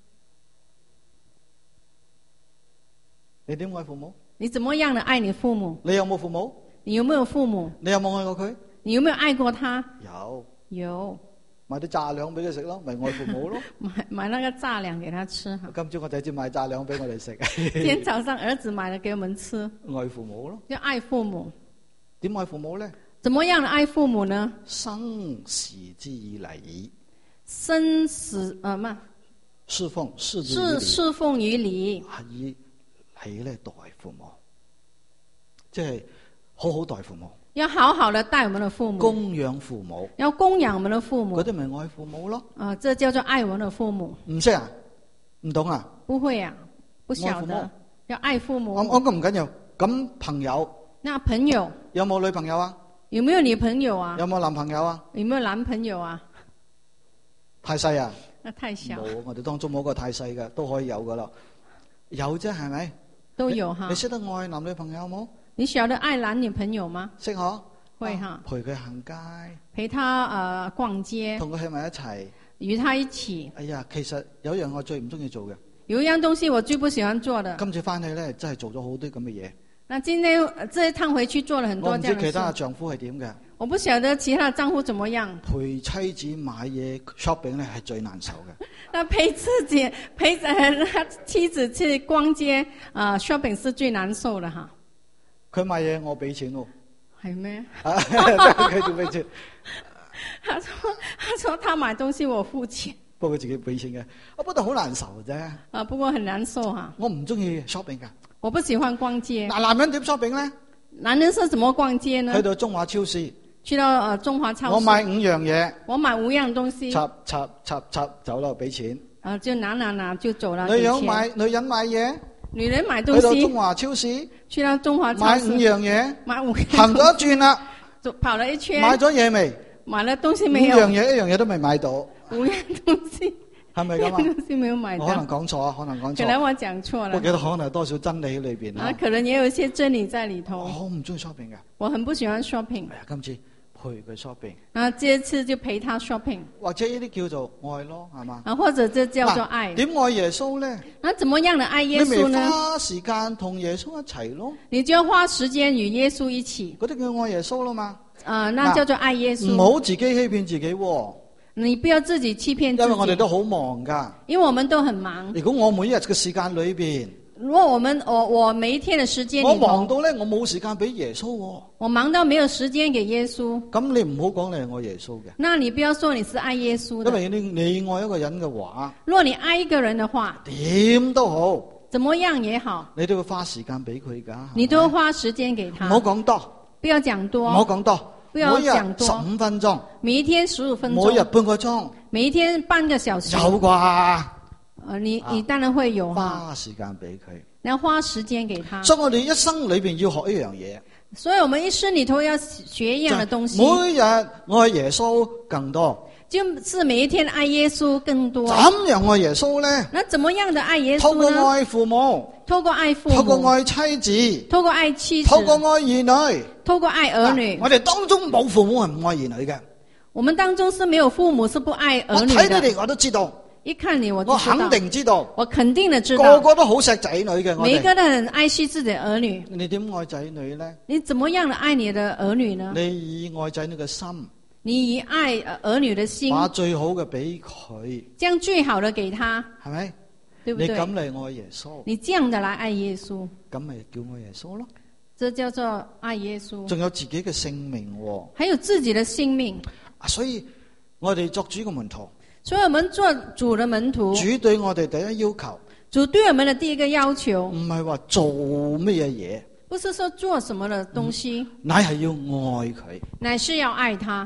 你點愛父母？ 你怎麼樣的愛你父母？ 你有冇父母？ 你有沒有父母？ 你有冇愛過佢？ 你有沒有愛過他？ 有。 有。 買啲炸兩俾佢食咯，咪愛父母咯。 買買那個炸兩給他吃哈。 今朝我仔子買炸兩俾我哋食。 今天早上兒子買了給我們吃。 愛父母咯。 要愛父母。 點愛父母咧？ 怎麼樣的愛父母呢？ 生時之以禮。 生死啊嘛。 侍奉侍侍侍奉於禮。 係以禮咧代父母，即係好好待父母。 要好好的待我們的父母， 供養父母， 要供養我們的父母， 嗰啲咪愛父母咯。 啊，這叫做愛我們的父母。 唔識啊？唔懂啊？ 不會啊，不曉得。要愛父母。 我我咁唔緊要。咁朋友， 那朋友有冇女朋友啊？ 有沒有女朋友啊？ 有冇男朋友啊？ 有沒有男朋友啊？ 太細啊？ 那太小。 冇，我哋當中冇個太細嘅，都可以有噶啦。有啫，係咪？ 都有哈。 你識得愛男女朋友冇？ 你曉得愛男女朋友嗎？ 識嗬， 會哈、啊。 陪佢行街， 陪他呃逛街， 同佢喺埋一齊， 與他一起。 哎呀，其實有一樣我最唔中意做嘅。 有一樣東西我最不喜歡做的。 今次翻去咧，真係做咗好多咁嘅嘢。 那今天這一趟回去做了很多這樣的事。 我唔知其他丈夫係點嘅。 我不曉得其他的丈夫怎麼樣。 陪妻子買嘢 shopping 咧係最難受嘅。 那陪自己陪誒妻子去逛街啊、呃、shopping 是最難受的哈。 佢買嘢我俾錢喎。 係咩？ 佢仲俾錢。 他說：他說他買東西我付錢。 不過佢自己俾錢嘅，我覺得好難受啫。 啊，不過很難受哈。 我唔中意 shopping 噶。 我不喜歡逛街。 嗱，男人點 shopping 咧？ 男人是怎麼逛街呢？ 去到中華超市。 去到呃中華超市。 我買五樣嘢。 我買五樣東西。 插插插插走啦，俾錢。 啊，就拿拿拿就走啦。 女人買女人買嘢。 女人買東西。 去到中華超市。 去到中華超市。 買五樣嘢。 買五樣。 行咗一轉啦。 就跑了一圈。 買咗嘢未？ 買了東西沒有？ 五樣嘢一樣嘢都未買到。 五樣東西。 係咪咁啊？ 東西沒有買到。 我可能講錯啊，可能講錯。 可能我講錯了。 我記得可能有多少真理喺裏邊啊，可能也有一些真理在裏頭。 我唔中意 shopping 嘅。 我很不喜歡 shopping。 係啊，今次陪佢 shopping。 啊，這次就陪他 shopping。 或者呢啲叫做愛咯，係嘛？ 啊，或者這叫做愛。 點愛耶穌咧？ 那怎麼樣的愛耶穌呢？ 你咪花時間同耶穌一齊咯。 你就要花時間與耶穌一起。 嗰啲叫愛耶穌啦嘛。 啊，那叫做愛耶穌。 唔好自己欺騙自己喎。 你不要自己欺騙自己。 因為我哋都好忙噶。 因為我們都很忙。 如果我每一日嘅時間裏邊， 如果我們我我每一天嘅時間， 我忙到咧，我冇時間俾耶穌喎。 我忙到沒有時間給耶穌。 咁你唔好講你係愛耶穌嘅。 那你不要說你是愛耶穌的。 因為你你愛一個人嘅話， 如果你愛一個人的話， 點都好， 怎麼樣也好， 你都要花時間俾佢噶。 你都要花時間給他。 唔好講多， 不要講多， 唔好講多。 不要講多， 十五分鐘， 每一天十五分鐘， 每日半個鐘， 每一天半個小時， 有啩？ 呃，你你當然會有哈。 花時間俾佢， 你要花時間給他。 所以我哋一生裏邊要學一樣嘢。 所以我們一生裏頭要學一樣的東西。 每日愛耶穌更多， 就是每一天愛耶穌更多。 怎樣愛耶穌呢？ 那怎麼樣的愛耶穌呢？ 透過愛父母， 透過愛父母， 透過愛妻子， 透過愛妻子， 透過愛兒女， 透過愛兒女。 我哋當中冇父母係唔愛兒女嘅。 我們當中是沒有父母是不愛兒女的。 我睇你哋我都知道。 一看你我就我肯定知道， 我肯定的知道， 個個都好錫仔女嘅。 每一個都很愛惜自己的兒女。 你點愛仔女呢？ 你怎麼樣的愛你的兒女呢？ 你以愛仔女嘅心， 你以愛兒女的心， 把最好嘅俾佢， 將最好的給他， 係咪？ 對不對？ 你咁嚟愛耶穌， 你這樣的來愛耶穌， 咁咪叫愛耶穌咯？ 這叫做愛耶穌。 仲有自己嘅性命， 還有自己的性命。 啊，所以我哋作主嘅門徒。 所以我們做主的門徒， 主對我哋第一要求， 主對我們的第一個要求， 唔係話做乜嘢嘢， 不是說做什麼的東西， 嗯、乃係要愛佢， 乃是要愛他。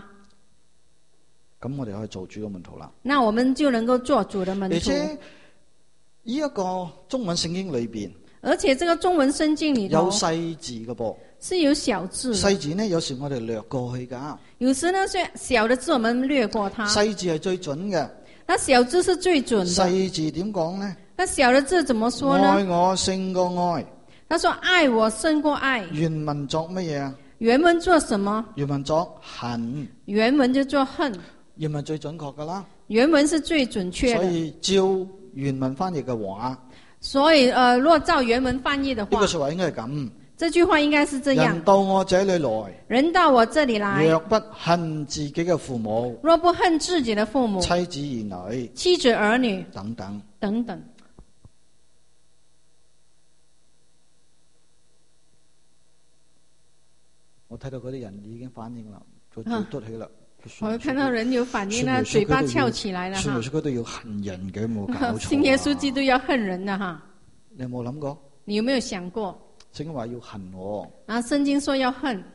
咁我哋可以做主嘅門徒啦。 那我們就能夠做主的門徒。 而且呢一個中文聖經裏邊而且這個中文聖經裏頭有細字嘅噃， 是有小字。 細字呢有時我哋略過去噶， 有時呢，雖小的字我們略過它。 細字係最準嘅。 那小字是最準的。 細字點講呢？ 那小的字怎麼說呢？ 愛我勝過愛。 他說愛我勝過愛。 原文作乜嘢啊？ 原文做什麼？ 原文作恨。 原文就做恨。 原文最準確噶啦。 原文是最準確的。 所以照原文翻譯嘅話， 所以呃，若照原文翻譯的話， 呢個說話應該係咁。 這句話應該是這樣。 人到我這裏來， 人到我這裏來， 若不恨自己嘅父母， 若不恨自己的父母， 妻子兒女， 妻子兒女等等等等。 我睇到嗰啲人已經反應啦，佢嘴嘟起啦。 我看到人有反應啦，嘴巴翹起來了。 信耶穌佢都要恨人嘅，冇搞錯。 信耶穌基督要恨人的哈。 你有冇諗過？ 你有沒有想過？ 聖經話要恨我。 啊，聖經說要恨。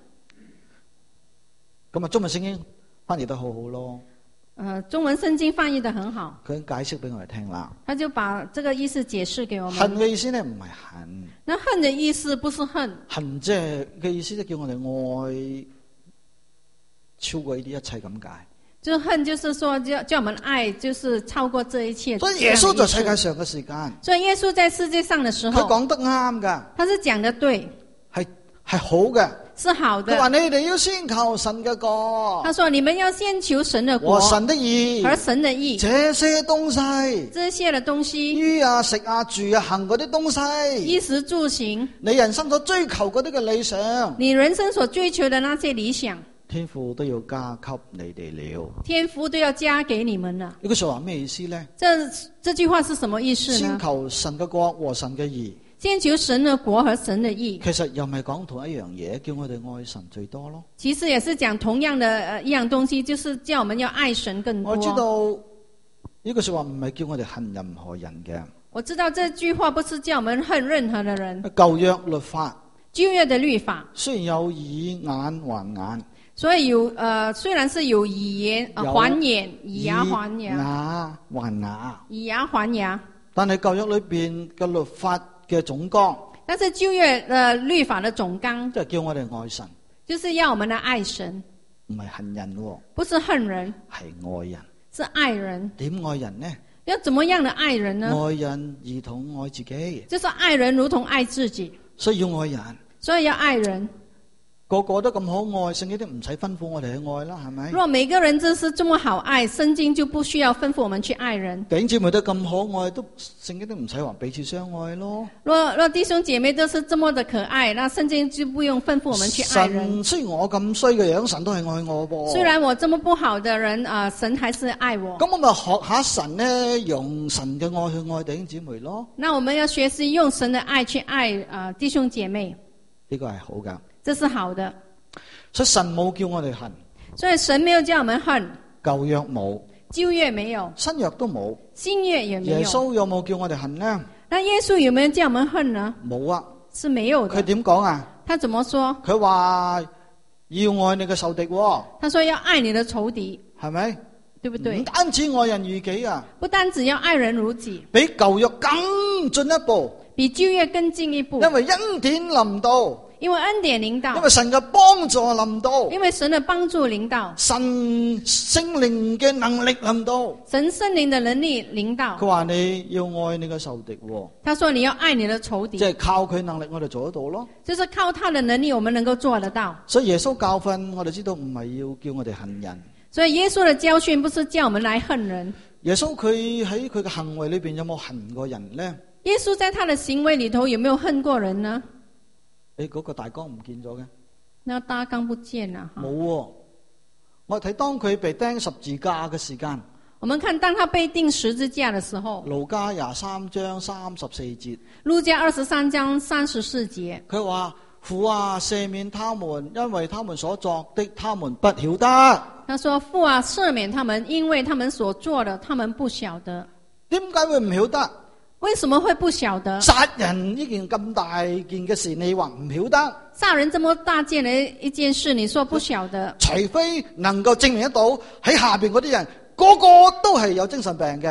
咁啊，中文聖經翻譯得好好咯。 呃，中文聖經翻譯得很好。 佢解釋俾我哋聽啦。 他就把這個意思解釋給我們。 恨嘅意思呢，唔係恨。 那恨的意思不是恨。 恨即係嘅意思，即係叫我哋愛超過呢啲一切咁解。 就恨就是說叫叫我們愛，就是超過這一切。 所以耶穌在世界上嘅時間， 所以耶穌在世界上的時候， 佢講得啱噶。 他是講得對， 係係好嘅， 是好的。 佢話你哋要先求神嘅國。 他說你們要先求神的國和神的義， 和神的義。 這些東西， 這些的東西， 衣啊、食啊、住啊、行嗰啲東西， 衣食住行， 你人生所追求嗰啲嘅理想， 你人生所追求的那些理想， 天父都要加給你哋了。 天父都要加給你們了。 呢句說話咩意思呢？ 這這句話是什麼意思呢？ 先求神嘅國和神嘅義。 先求神的國和神的義。 其實又唔係講同一樣嘢，叫我哋愛神最多咯。 其實也是講同樣的呃一樣東西，就是叫我們要愛神更多。 我知道呢句說話唔係叫我哋恨任何人嘅。 我知道這句話不是叫我們恨任何的人。 舊約律法， 舊約的律法雖然有以眼還眼。 所以有呃，雖然是有以眼、呃、還眼，以牙還牙， 牙還牙， 以牙還牙。 但係舊約裏邊嘅律法嘅總綱， 但是舊約的律法的總綱， 即係叫我哋愛神， 就是要我們來愛神， 唔係恨人喎， 不是恨人， 係愛人， 是愛人。 點愛人呢？ 要怎麼樣的愛人呢？ 愛人如同愛自己， 就是愛人如同愛自己， 所以要愛人， 所以要愛人。 個個都咁可愛，聖經都唔使吩咐我哋去愛啦，係咪？ 若每個人真是這麼好愛，聖經就不需要吩咐我們去愛人。 弟兄姊妹都咁可愛，都聖經都唔使話彼此相愛咯。 若若弟兄姐妹都是這麼的可愛，那聖經就不用吩咐我們去愛人。 神雖然我咁衰嘅樣，神都係愛我噃。 雖然我這麼不好的人，啊、呃，神還是愛我。 咁我咪學下神呢，用神嘅愛去愛弟兄姊妹咯。 那我們要學習用神的愛去愛啊、呃、弟兄姐妹。 呢個係好噶。 這是好的， 所以神冇叫我哋恨， 所以神沒有叫我們恨。 舊約冇， 舊約沒有， 新約都冇， 新約也沒有。 耶穌有冇叫我哋恨呢？ 那耶穌有沒有叫我們恨呢？ 冇啊， 是沒有的。 佢點講啊？ 他怎麼說？ 佢話要愛你嘅仇敵， 他說要愛你的仇敵， 係咪？ 對不對？ 唔單止愛人如己啊， 不單止要愛人如己， 比舊約更進一步， 比舊約更進一步。 因為恩典臨到。 因為恩典臨到， 因為神嘅幫助臨到， 因為神的幫助臨到， 神聖靈嘅能力臨到， 神聖靈的能力臨到。 佢話你要愛你嘅仇敵， 他說你要愛你的仇敵， 即係靠佢能力我哋做得到咯。 就是靠他的能力我們能夠做得到。 所以耶穌教訓我哋知道唔係要叫我哋恨人。 所以耶穌的教訓不是叫我們來恨人。 耶穌佢喺佢嘅行為裏邊有冇恨過人呢？ 耶穌在他的行為裏頭有沒有恨過人呢？ 你嗰個大綱唔見咗嘅？ 那大綱不見了。 冇喎，我睇當佢被釘十字架嘅時間。 我們看當他被釘十字架的時候， 路加廿三章三十四節。 路加二十三章三十四節， 佢話父啊，赦免他們，因為他們所作的，他們不曉得。 他說父啊，赦免他們，因為他們所做的，他們不曉得。 點解會唔曉得？ 為什麼會不曉得？ 殺人呢件咁大件嘅事，你話唔曉得？ 殺人這麼大件嘅一件事，你說不曉得？ 除非能夠證明得到喺下邊嗰啲人個個都係有精神病嘅， 除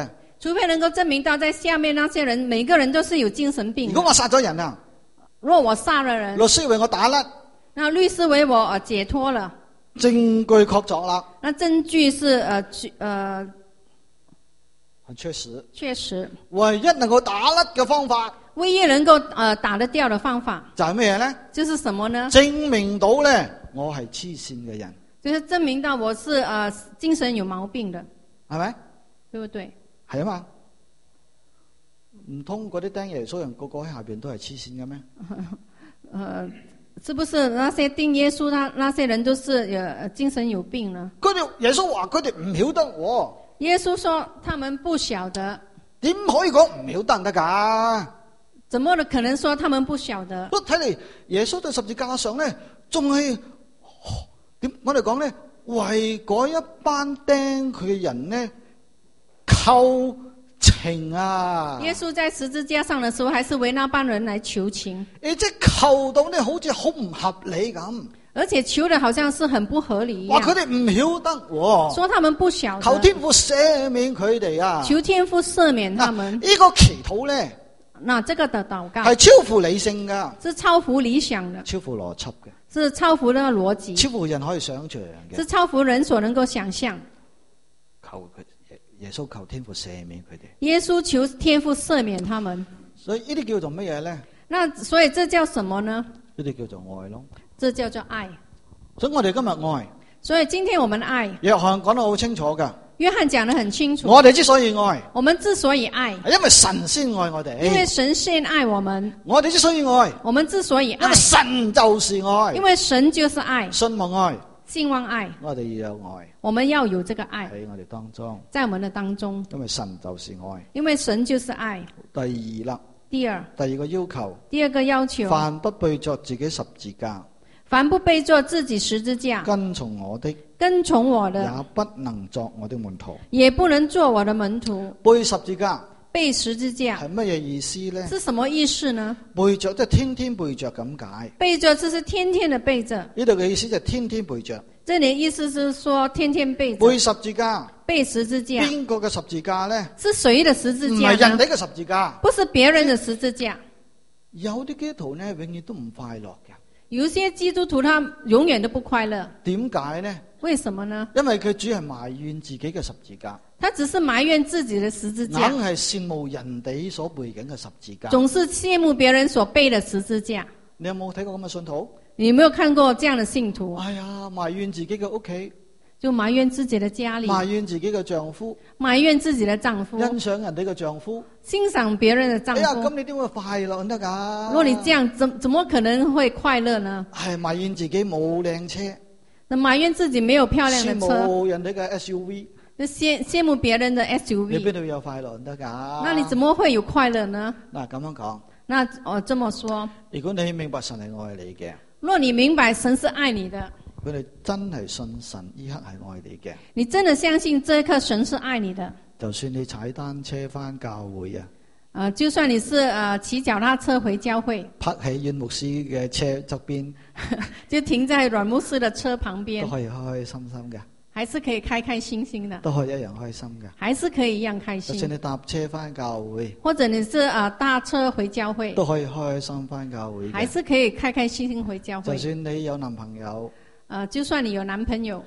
除非能夠證明到在下面那些人每個人都是有精神病的。 如果我殺咗人啊， 若我殺了人， 律師為我打甩， 那律師為我呃解脫了， 證據確鑿啦， 那證據是呃呃很確實， 確實， 唯一能夠打甩嘅方法唯一能夠呃打得掉的方法就係咩嘢咧？ 就是什麼呢？ 證明到咧我係黐線嘅人， 就是證明到我是呃精神有毛病的， 係咪？ 對不對？ 係啊嘛，唔通嗰啲釘耶穌人個個喺下邊都係黐線嘅咩？ 呃，是不是那些釘耶穌他那些人都是呃精神有病呢？ 佢哋耶穌話佢哋唔曉得喎， 耶穌說他們不曉得， 點可以講唔曉得唔得㗎？ 怎麼可能說他們不曉得？ 不睇嚟耶穌喺十字架上咧，仲係點？我哋講咧，為嗰一班釘佢嘅人咧求情啊！ 耶穌在十字架上的時候，還是為那班人來求情， 誒，即係求到咧，好似好唔合理咁。 而且求的好像是很不合理一話佢樣。 哋唔曉得喎， 說他們不曉得， 求天父赦免佢哋啊！ 求天父赦免他們。 呢個祈禱咧那這個的禱告係超乎理性噶， 是超乎理想的， 超乎邏輯嘅， 是超乎那個邏輯， 超乎人可以想象嘅。 是超乎人所能夠想象。 求佢耶穌求天父赦免佢哋， 耶穌求天父赦免他們。 所以呢啲叫做乜嘢咧？ 那所以這叫什麼呢？ 呢啲叫做愛咯。 這叫做愛。 所以我哋今日愛， 所以今天我們愛， 約翰講得好清楚噶。 約翰講得很清楚。 我哋之所以愛， 我們之所以愛， 係因為神先愛我哋。 因為神先愛我們。 我哋之所以愛， 我們之所以愛， 因為神就是愛。 因為神就是愛。 信望愛， 信望愛， 我哋要有愛。 我們要有這個愛喺我哋當中， 在我們的當中。 因為神就是愛。 因為神就是愛。 第二啦， 第二， 第二個要求， 第二個要求， 凡不背作自己十字架， 凡不背作自己十字架， 跟從我的， 跟從我的， 也不能作我的門徒。 也不能做我的門徒。 背十字架背十字架係乜嘢意思呢？ 是什麼意思呢？ 背着即係天天背着咁解。 背着就是天天的背着。 呢度嘅意思就係天天背着。 這裡的意思是說天天背着。 背十字架， 背十字架。 邊個嘅十字架呢？ 是誰的十字架呢？ 唔係人哋嘅十字架， 不是別人的十字架。 有啲基督徒呢，永遠都唔快樂嘅。 有些基督徒他永遠都不快樂。 點解呢？ 為什麼呢？ 因為佢只係埋怨自己嘅十字架， 他只是埋怨自己的十字架， 硬係羨慕人哋所背緊嘅十字架， 總是羨慕別人所背的十字架。 你有冇睇過咁嘅信徒？ 你有沒有看過這樣的信徒？ 哎呀，埋怨自己嘅屋企， 就埋怨自己的家裏， 埋怨自己嘅丈夫， 埋怨自己的丈夫， 欣賞人哋嘅丈夫， 欣賞別人的丈夫。 哎呀，咁你點會快樂得㗎？ 如果你這樣，怎怎麼可能會快樂呢？ 係埋怨自己冇靚車， 那埋怨自己沒有漂亮的車， 羨慕人哋嘅 S U V， 就羨羨慕別人的 S U V。 你邊度有快樂得㗎？ 那你怎麼會有快樂呢？ 嗱，咁樣講， 那我這麼說， 如果你明白神係愛你嘅， 若你明白神是愛你的， 佢哋真係信神呢刻係愛你嘅， 你真的相信這一刻神是愛你的， 就算你踩單車返教會啊， 呃，就算你是呃騎腳踏車回教會， 泊喺阮牧師嘅車側邊， 就停在阮牧師的車旁邊， 都可以開開心心嘅， 還是可以開開心心的， 都可以一樣開心嘅。 還是可以一樣開就算心。 你搭車返教會， 或者你是呃搭車回教會， 都可以開開心返教會嘅。 還是可以開開心心回教會。 就算你有男朋友， 呃，就算你有男朋友，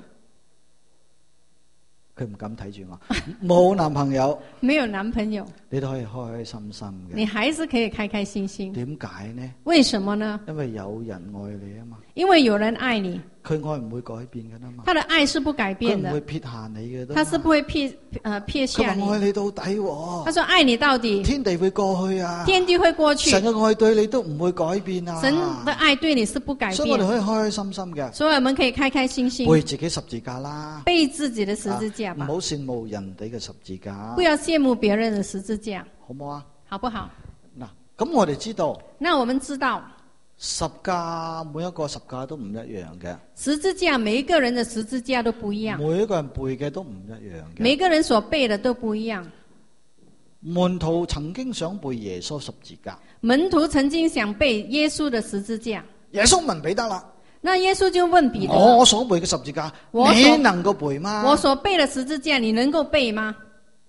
佢唔敢睇住我，冇男朋友， 沒有男朋友， 你都可以開開心心嘅。 你還是可以開開心心。 點解呢？ 為什麼呢？ 因為有人愛你啊嘛， 因為有人愛你， 佢愛唔會改變噶啦嘛， 他的愛是不改佢變的， 唔會撇下你嘅都嘛。 他是不會撇呃撇佢下你。 話愛你到底喎， 他說愛你到底， 天地會過去啊， 天地會過去， 神嘅愛對你都唔會改變啊。 神的愛對你是不改所以我哋變， 可以開開心心嘅， 所以我們可以開開心心背自己十字架啦， 背自己的十字架吧， 唔好羨慕人哋嘅十字架不，要羨慕別人的十字架， 好唔好啊？ 好不好？ 嗱，咁我哋知道那我們知道十架每一個十架都唔一樣嘅， 十字架每一個人的十字架都不一樣， 每一個人背嘅都唔一樣嘅。 每個人所背的都不一樣。 門徒曾經想背耶穌十字架， 門徒曾經想背耶穌的十字架， 耶穌問彼得啦， 那耶穌就問彼得： 我所背嘅十字架， 我所你能夠背嗎？ 我所背的十字架，你能夠背嗎？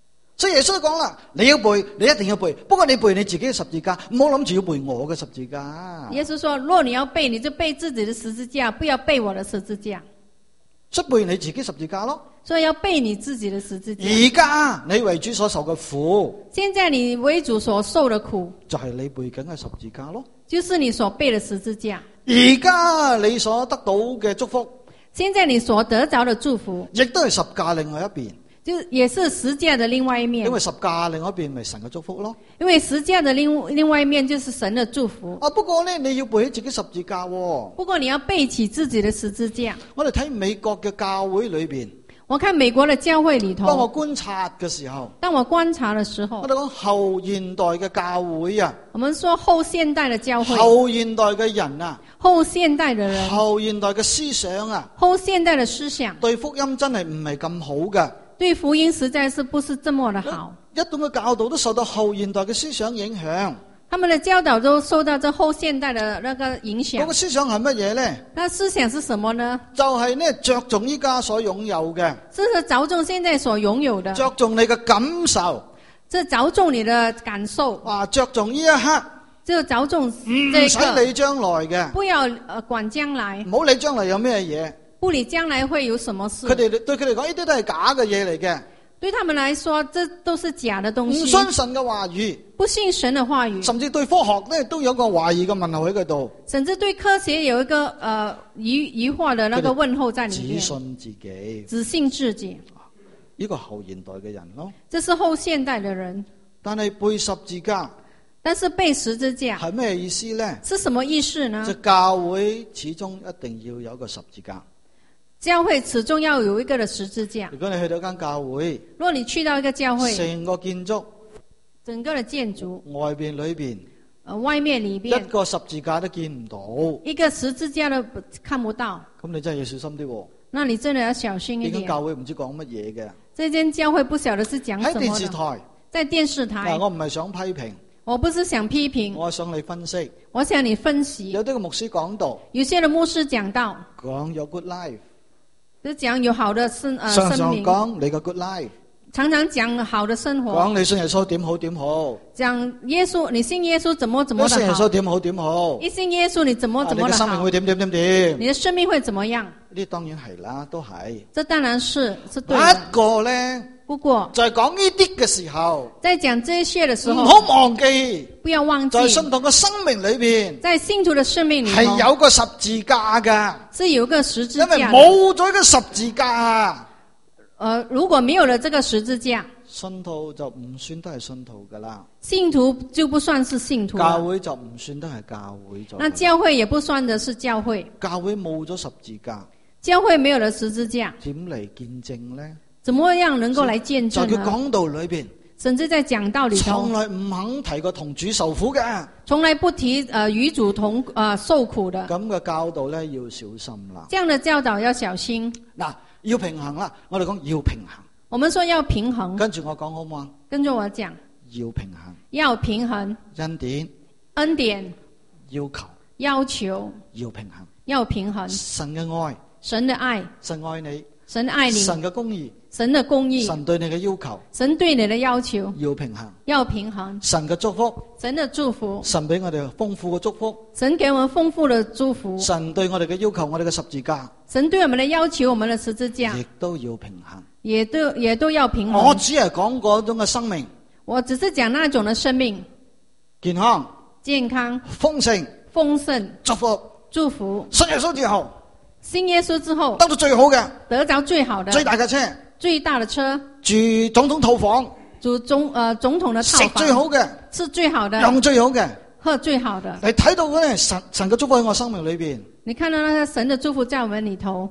所以耶穌都講啦，你要背，你一定要背。不過你背你自己嘅十字架，唔好諗住要背我嘅十字架。 耶穌說：若你要背，你就背自己的十字架，不要背我的十字架。 即背你自己十字架咯。 所以要背你自己的十字架。 而家你為主所受嘅苦， 現在你為主所受的苦， 就係你背緊嘅十字架咯。 就是你所背的十字架。 而家你所得到嘅祝福， 現在你所得着的祝福， 亦都係十架另外一邊。 就也是十架的另外一面。 因為十架另外一邊咪神嘅祝福咯。 因為十架的另另外一面就是神的祝福。 啊，不過咧你要背起自己十字架喎。 不過你要背起自己的十字架。 我哋睇美國嘅教會裏邊， 我看美國的教會裏頭， 當我觀察嘅時候， 當我觀察的時候， 我哋講後現代嘅教會啊， 我們說後現代的教會， 後現代嘅人啊， 後現代的人， 後現代嘅思想啊， 後現代的思想， 對福音真係唔係咁好嘅。 對福音實在是不是這麼的好。 一種嘅教導都受到後現代嘅思想影響。 他們的教導都受到這後現代的那個影響。 嗰個思想係乜嘢呢？ 那思想是什麼呢？ 就係呢着重依家所擁有嘅， 就是着重現在所擁有的， 着重你嘅感受， 這着重你的感受。 啊，着重呢一刻， 就着重唔這使個， 理將來嘅， 不要呃管將來， 唔好理將來有咩嘢。 不理將來會有什麼事。 佢哋對佢哋講呢啲都係假嘅嘢嚟嘅。 對他們來說，這都是假的東唔西。 信神嘅話語， 不信神的話語， 甚至對科學咧都有個懷疑嘅問號喺佢度。 甚至對科學有一個呃疑疑惑的那個問候在裏面。 只信自己， 只信自己。 呢個後現代嘅人咯。 這是後現代的人。 但係背十字架， 但是背十字架係咩意思咧？ 是什麼意思呢？ 就教會始終一定要有一個十字架。 教會始終要有一個的十字架。 如果你去到間教會， 如果你去到一個教會， 成個建築， 整個的建築外邊裏邊， 呃，外面裏一邊個十字架都見唔到， 一個十字架都看不到， 咁你真係要小心啲喎。 那你真的要小心一點。 呢間教會唔知講乜嘢嘅。 這間教會不曉得是講什麼的。 喺電視台， 在電視台。 嗱，我唔係想批評， 我不是想批評， 我係想你分析。 我想你分析。 有啲個牧師講道， 有些的牧師講道， 講有 good life。 就講有好的生呃常常生命， 講你個 good life， 常常講好的生活， 講你信耶穌點好點好， 講耶穌你信耶穌怎麼怎麼一信耶的好， 穌點好點好， 一信耶穌你怎麼怎麼的啊你嘅生命好， 會點點點點， 你的生命會怎麼樣？ 呢當然係啦，都係。 這當然是是對不的。 過咧， 不過就係講呢啲嘅時候， 在講這些的時唔候， 好忘記， 不要忘記， 在信徒嘅生命裏邊在信徒的生命裏頭係有個十字架噶， 是有個十字因為架的。 冇咗一個十字架， 呃，如果沒有了這個十字架， 信徒就唔算得係信徒噶啦， 信徒就不算是信徒了， 教會就唔算得係教會咗。 那教會也不算的是教會， 教會冇咗十字架， 教會沒有了十字架， 點嚟見證咧？ 怎麼樣能夠來見證呢？ 在佢講道裏邊， 甚至在講道裏頭， 從來唔肯提過同主受苦嘅， 從來不提呃與主同呃受苦的。 咁嘅教導咧要小心啦。 這樣的教導要小心。 嗱，要平衡啦，我哋講要平衡。 我們說要平衡， 跟住我講好唔好啊？ 跟着我講， 要平衡， 要平衡， 恩典、 恩典、 要求、 要求要平衡。 要平衡。 神嘅愛， 神的愛， 神愛你， 神愛你， 神嘅公義， 神的公義， 神對你嘅要求神對你的要求要平衡。 要平衡。 神嘅祝福， 神的祝福， 神俾我哋豐富嘅祝福， 神給我們豐富的祝福。 神對我哋嘅要求，我哋嘅十字架神對我們的要求，我們的十字架亦都要平衡。 也都也都要平衡。 我只係講嗰種嘅生命， 我只是講那種的生命， 健康、 健康、 豐盛、 豐盛、 祝福。 祝福。 信耶穌之後， 信耶穌之後， 得到最好嘅， 得着最好的、 最大嘅車， 最大的車， 住總統套房， 住總呃總統的套食房， 最好嘅， 吃最好的， 用最好嘅。 喝最好的。 你睇到嗰啲神神嘅祝福喺我生命裏邊， 你看到那個神的祝福在我們裏頭，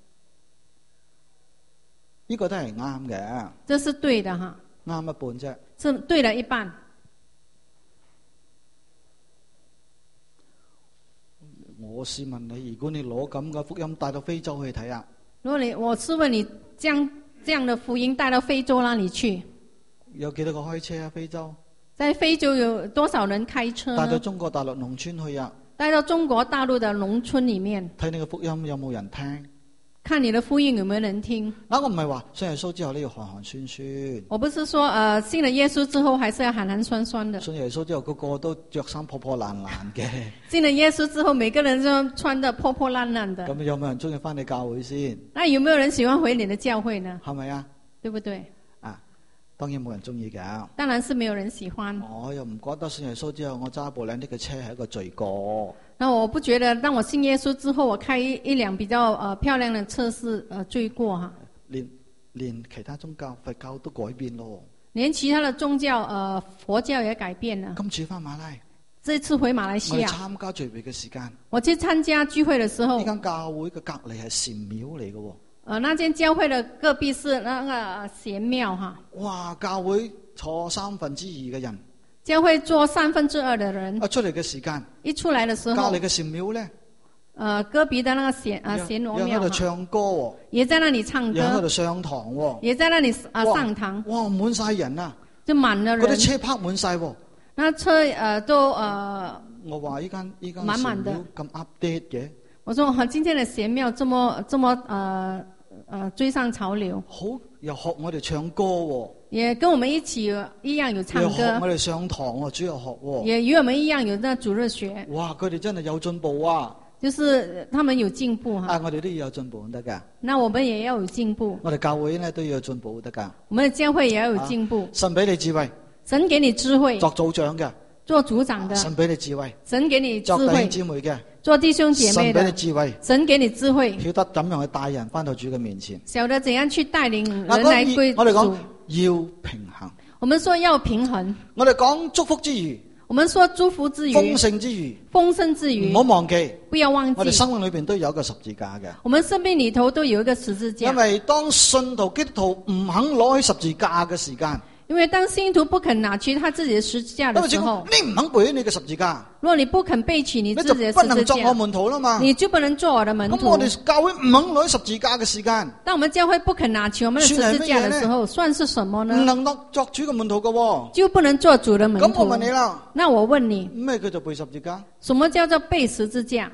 呢個都係啱嘅， 這是對的哈， 啱一半啫。 是對了一半。 我試問你，如果你攞咁嘅福音帶到非洲去睇下， 如果你我是問你將這樣的福音帶到非洲那裏去， 有幾多個開車啊？非洲在非洲有多少人開車呢？ 帶到中國大陸農村去啊？ 帶到中國大陸的農村裏面， 睇你嘅福音有冇人聽？ 看你的福音有沒有人聽。 嗱，我唔係話信耶穌之後呢要寒寒酸酸， 我不是說，呃，信了耶穌之後還是要寒寒酸酸的。 信耶穌之後個個都着衫破破爛爛嘅。 信了耶穌之後，每個人都穿得破破爛爛的。 咁有冇人中意翻你教會先？ 那有沒有人喜歡回你的教會呢？ 係咪啊？ 對不對？ 啊，當然冇人中意㗎。 當然是沒有人喜歡。 我又唔覺得信耶穌之後，我揸部靚啲嘅車係一個罪過。 那我不覺得，當我信耶穌之後，我開一一輛比較呃漂亮的車是呃罪過哈。 連連其他宗教佛教都改變咯。 連其他的宗教呃佛教也改變了。 今次翻馬拉， 這次回馬來西亞， 我參加聚會嘅時間， 我去參加聚會的時候， 呢間教會嘅隔離係禪廟嚟嘅。 呃，那間教會的隔壁是那個禪廟哈。 哇！教會坐三分之二嘅人。 教會坐三分之二的人， 啊出嚟嘅時間， 一出來的時候， 隔離嘅禪廟咧， 呃，隔壁的那個禪啊禪羅廟， 喺度唱歌喎， 也在那裡唱歌， 喺度上堂喎， 也在那裡啊上堂， 哇滿晒人啊， 就滿了人， 嗰啲車泊滿晒喎， 那車呃都呃， 我話依間依間滿滿的咁 update 嘅， 我說我今天的禪廟這麼這麼呃呃追上潮流， 好又學我哋唱歌喎。 也跟我們一起一樣有唱歌， 我哋上堂喎，主日學喎， 也與我們一樣有那主日學。 哇！佢哋真係有進步啊！ 就是他們有進步哈。 啊，我哋都要有進步得㗎。 那我們也要有進步。 我哋教會咧都要有進步得㗎。 我們的教會也要有進步。 啊、神俾你智慧。 神給你智慧。 作組長嘅。 做組長的。 神俾你智慧。 神給你智慧。 作弟兄姊妹嘅。 做弟兄姐妹的。 神俾你智慧。 神給你智慧。 曉得怎樣去帶人翻到主嘅面前。 曉得怎樣去帶領人來歸主。 我哋講要平衡。 我們說要平衡。 我哋講祝福之餘， 我們說祝福之餘， 豐盛之餘， 豐盛之餘， 唔好忘記， 不要忘記， 我哋生命裏邊都有一個十字架嘅。 我們生命裏頭都有一個十字架。 因為當信徒基督徒唔肯攞起十字架嘅時間， 因為當信徒不肯拿起他自己的十字架的時候， 你唔肯背起你嘅十字架， 如果你不肯背起你自己的十字架， 你就不能作我門徒啦嘛， 你就不能做我的門徒。 咁我哋教會唔肯攞起十字架嘅時間， 當我們教會不肯拿起我們的十字架的時候，算是什麼呢？ 唔能夠作主嘅門徒嘅， 就不能做主的門徒。 咁我問你啦， 那我問你， 咩叫做背十字架？ 什麼叫做背十字架？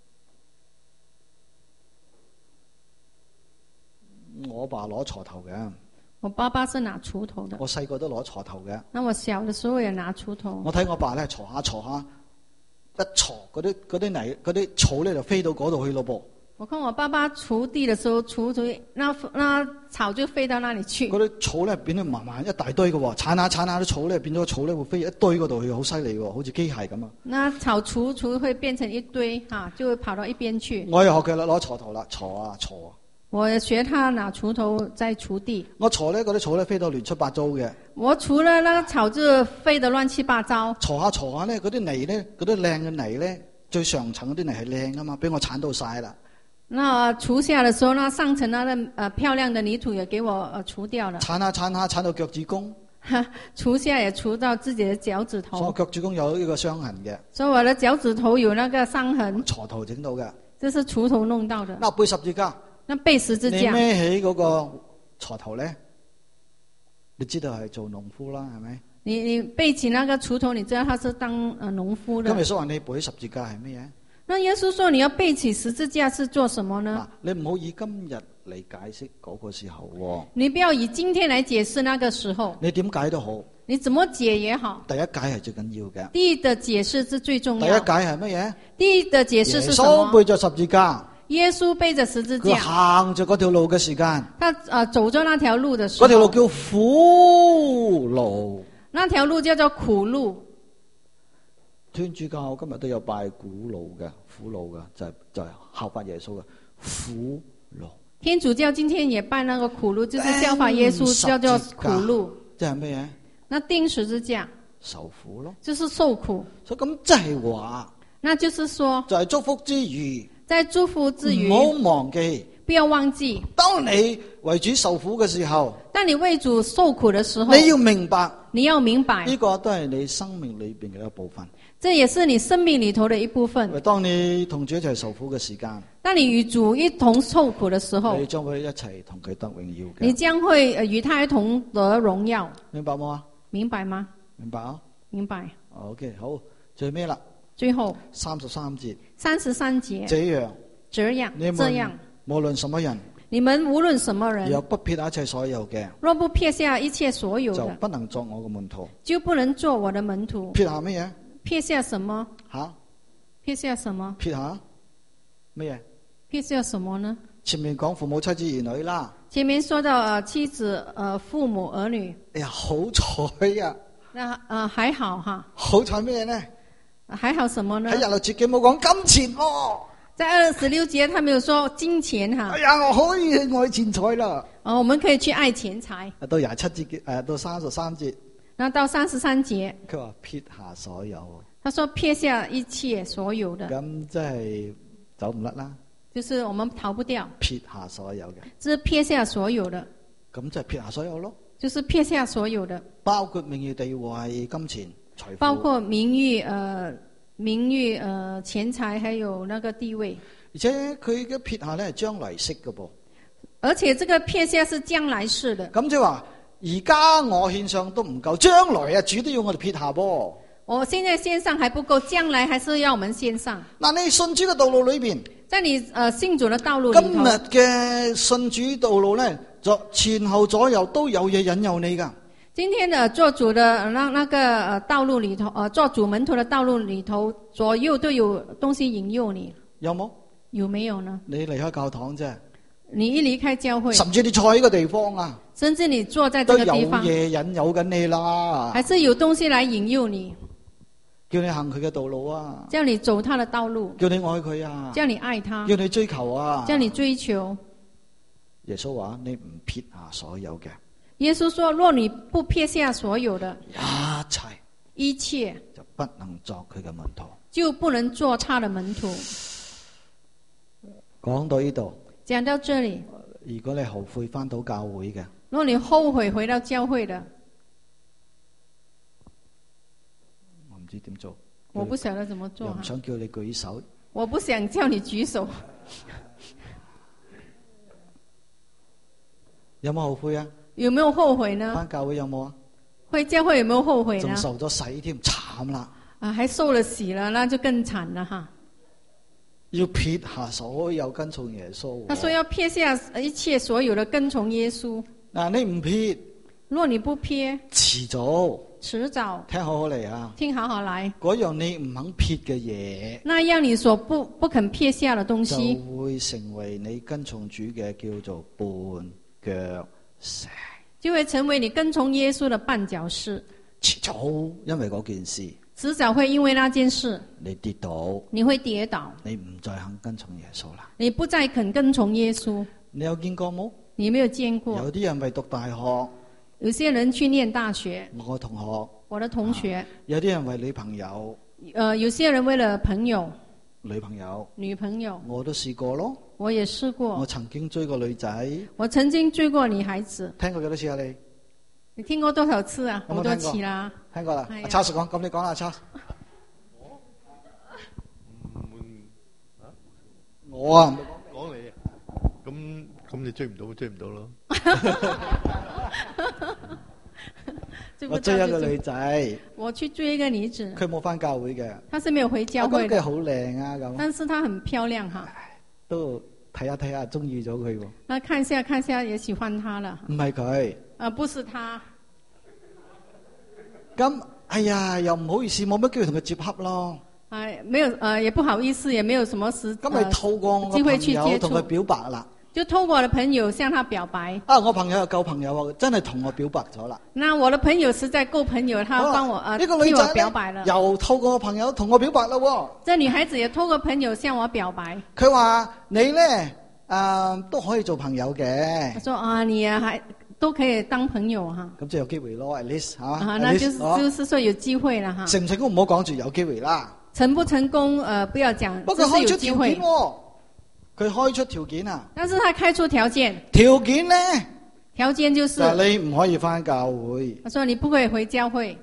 我爸攞鋤頭嘅。 我爸爸是拿鋤頭的。 我細個都攞鋤頭嘅。 那我小的時候也拿鋤頭。 我睇我爸咧鋤下鋤下，一鋤嗰啲嗰啲泥嗰啲草咧就飛到嗰度去咯噃。 我看我爸爸鋤地的時候，鋤鋤那那草就飛到那裡去。 嗰啲草咧變咗慢慢一大堆嘅喎，鏟下鏟下啲草咧變咗草咧會飛一堆嗰度去，好犀利喎，好似機械咁啊！ 那草鋤鋤會變成一堆哈，就會跑到一邊去。 我又學佢啦，攞鋤頭啦，鋤啊鋤啊！ 我學他拿鋤頭在鋤地。 我鋤咧嗰啲草咧飛到亂七八糟嘅。 我除了那個草就飛得亂七八糟。 鋤下鋤下咧，嗰啲泥咧，嗰啲靚嘅泥咧，最上層嗰啲泥係靚噶嘛，俾我鏟到晒啦。 那鋤下的時候，那上層那個呃漂亮的泥土也給我呃除掉了。 鏟下鏟下鏟到腳趾公。 鋤下也鋤到自己的腳趾頭。 所以我腳趾公有呢個傷痕嘅。 所以我的腳趾頭有那個傷痕。 鋤頭整到嘅。 這是鋤頭弄到的。 嗱，背十字架。 那背十字架， 你孭起嗰個鋤頭咧，你知道係做農夫啦，係咪？ 你你背起那個鋤頭，你知道他是當呃農夫的。 咁耶穌話你背起十字架係咩嘢？ 那耶穌說你要背起十字架是做什麼呢？ 你唔好以今日嚟解釋嗰個時候喎。 你不要以今天來解釋那個時候。 你點解都好。 你怎麼解也好。 第一解係最緊要嘅。 第一的解釋是最重要。 第一解係乜嘢？ 第一的解釋是什麼？ 耶穌背着十字架。 耶穌背着十字架， 佢行着嗰條路嘅時間， 他呃走咗那條路的時候， 嗰條路叫苦路， 那條路叫做苦路。 天主教今日都有拜苦路嘅，苦路嘅就係、是、就係、是、效法耶穌嘅苦路。 天主教今天也拜那個苦路，就是效法耶穌，叫做苦路。 即係咩嘢？ 那釘十字架， 受苦咯， 就是受苦。 所以咁即係話， 那就是說， 就係、是、祝福之餘。 在祝福之餘， 唔好忘記， 不要忘記。 當你為主受苦嘅時候， 當你為主受苦的時候， 你要明白， 你要明白， 呢個都係你生命裏邊嘅一部分。 這也是你生命裏頭的一部分。 當你同主一齊受苦嘅時間， 當你與主一同受苦的時候， 你將會一齊同佢得榮耀嘅。 你將會與他一同得榮耀。 明白冇啊？ 明白嗎？ 明白啊？ 明白。 OK， 好，最尾啦。 最後三十三節。 三十三節。 這樣。 這樣，這樣， 無論什麼人， 你們無論什麼人， 若不撇下一切所有嘅， 若不撇下一切所有的， 就不能作我嘅門徒。 就不能做我的門徒。 撇下乜嘢？ 撇下什麼？ 吓？ 撇下什麼？ 撇下乜嘢？ 撇下什麼呢？ 前面講父母妻子兒女啦。 前面說到呃妻子呃父母兒女。 哎呀，好彩啊！ 那呃還好哈。 好彩咩呢？ 還好什麼呢？ 喺廿六節嘅冇講金錢哦。 在二十六節，他沒有說金錢哈。 哎呀，我可以去愛錢財啦。 哦，我們可以去愛錢財。 到廿七節嘅誒，到三十三節。 那到三十三節， 佢話撇下所有。 他說撇下一切所有的。 咁即係走唔甩啦。 就是我們逃不掉。 撇下所有嘅。 即係撇下所有的。 咁就係撇下所有咯。 就是撇下所有的。 包括名譽、地位、金錢、財富。 包括名譽、呃名譽、呃錢財，還有那個地位。 而且佢嘅撇下咧係將來式嘅噃。 而且這個撇下是將來式的。 咁即係話，而家我獻上都唔夠，將來啊主都要我哋撇下噃。 我現在獻上還不夠，將來還是要我們獻上。 嗱，你信主嘅道路裏邊， 在你誒信主嘅道路裏頭， 今日嘅信主道路咧，左前後左右都有嘢引誘你噶。 今天的做主的那那個呃道路裏頭，呃做主門徒的道路裏頭，左右都有東西引誘你。 有冇？ 有沒有呢？ 你離開教堂啫。 你一離開教會， 甚至你坐喺個地方啊， 甚至你坐在這個地方， 都有嘢引誘緊你啦。 還是有東西來引誘你， 叫你行佢嘅道路啊， 叫你走他的道路， 叫你愛佢啊， 叫你愛他， 叫你追求啊， 叫你追求。 耶穌話：你唔撇下所有嘅。 耶穌說：若你不撇下所有的一切， 一切就不能作佢嘅門徒， 就不能做他的門徒。 講到呢度， 講到這裏， 如果你後悔翻到教會嘅， 如果你後悔回到教會的， 我唔知點做， 我不曉得怎麼做， 又唔想叫你舉手， 我不想叫你舉手。 有冇後悔啊？ 有沒有後悔呢？ 翻教會有冇啊？ 回教會有沒有後悔呢？ 仲受咗洗添，慘啦！ 啊，還受了洗了，那就更慘了哈。 要撇下所有跟從耶穌。 他說要撇下一切所有的跟從耶穌。 嗱，你唔撇， 若你不撇， 遲早， 遲早， 聽好好嚟啊！ 聽好好來， 嗰樣你唔肯撇嘅嘢， 那樣你所不不肯撇下的東西， 就會成為你跟從主嘅叫做絆腳石， 就會成為你跟從耶穌的絆腳石。 遲早因為嗰件事， 遲早會因為那件事， 你跌倒， 你會跌倒， 你唔再肯跟從耶穌啦。 你不再肯跟從耶穌。 你有見過冇？ 你沒有見過？ 有啲人為讀大學， 有些人去念大學。 我同學， 我的同學。 啊、有啲人為女朋友， 呃，有些人為了朋友， 女朋友， 女朋友， 我都試過咯。 我也試過。 我曾經追過女仔。 我曾經追過女孩子。 聽過幾多次啊你？ 你聽過多少次啊？ 有冇好多次啦。 聽過啦。 阿 Charles 講，咁你講啦 Charles。我啊， 講你，咁咁你追唔到，追唔到咯。 我追一個女仔， 我去追一個女子， 佢冇翻教會嘅， 她是沒有回教會的， 佢好靚啊咁， 但是她很漂亮哈， 都睇下睇下中意咗佢喎， 那看下看下也喜歡她了， 唔係佢， 啊不是她， 咁哎呀又唔好意思，冇乜機會同佢接洽咯， 哎沒有，呃也不好意思，也沒有什麼時， 咁咪透過我朋友同佢表白啦。 就透過我的朋友向他表白。 啊，我朋友又夠朋友啊，真係同我表白咗啦。 那我的朋友實在夠朋友，他幫我啊， 呢個女仔替我表白了。 又透過我朋友同我表白啦。 這女孩子也透過朋友向我表白。 佢話你咧，誒、呃、都可以做朋友嘅。 他說啊，你啊還都可以當朋友哈。 咁就有機會咯 ，at least 嚇。 啊，那就是、啊、就是說有機會啦哈。 成唔成功唔好講住，有機會啦。 成不成功，誒、呃，不要講。 不過開出條件喎。 佢開出條件啊！ 但是他開出條件， 條件咧， 條件就是， 就係、你唔可以翻教會。 他說你不可以回教會。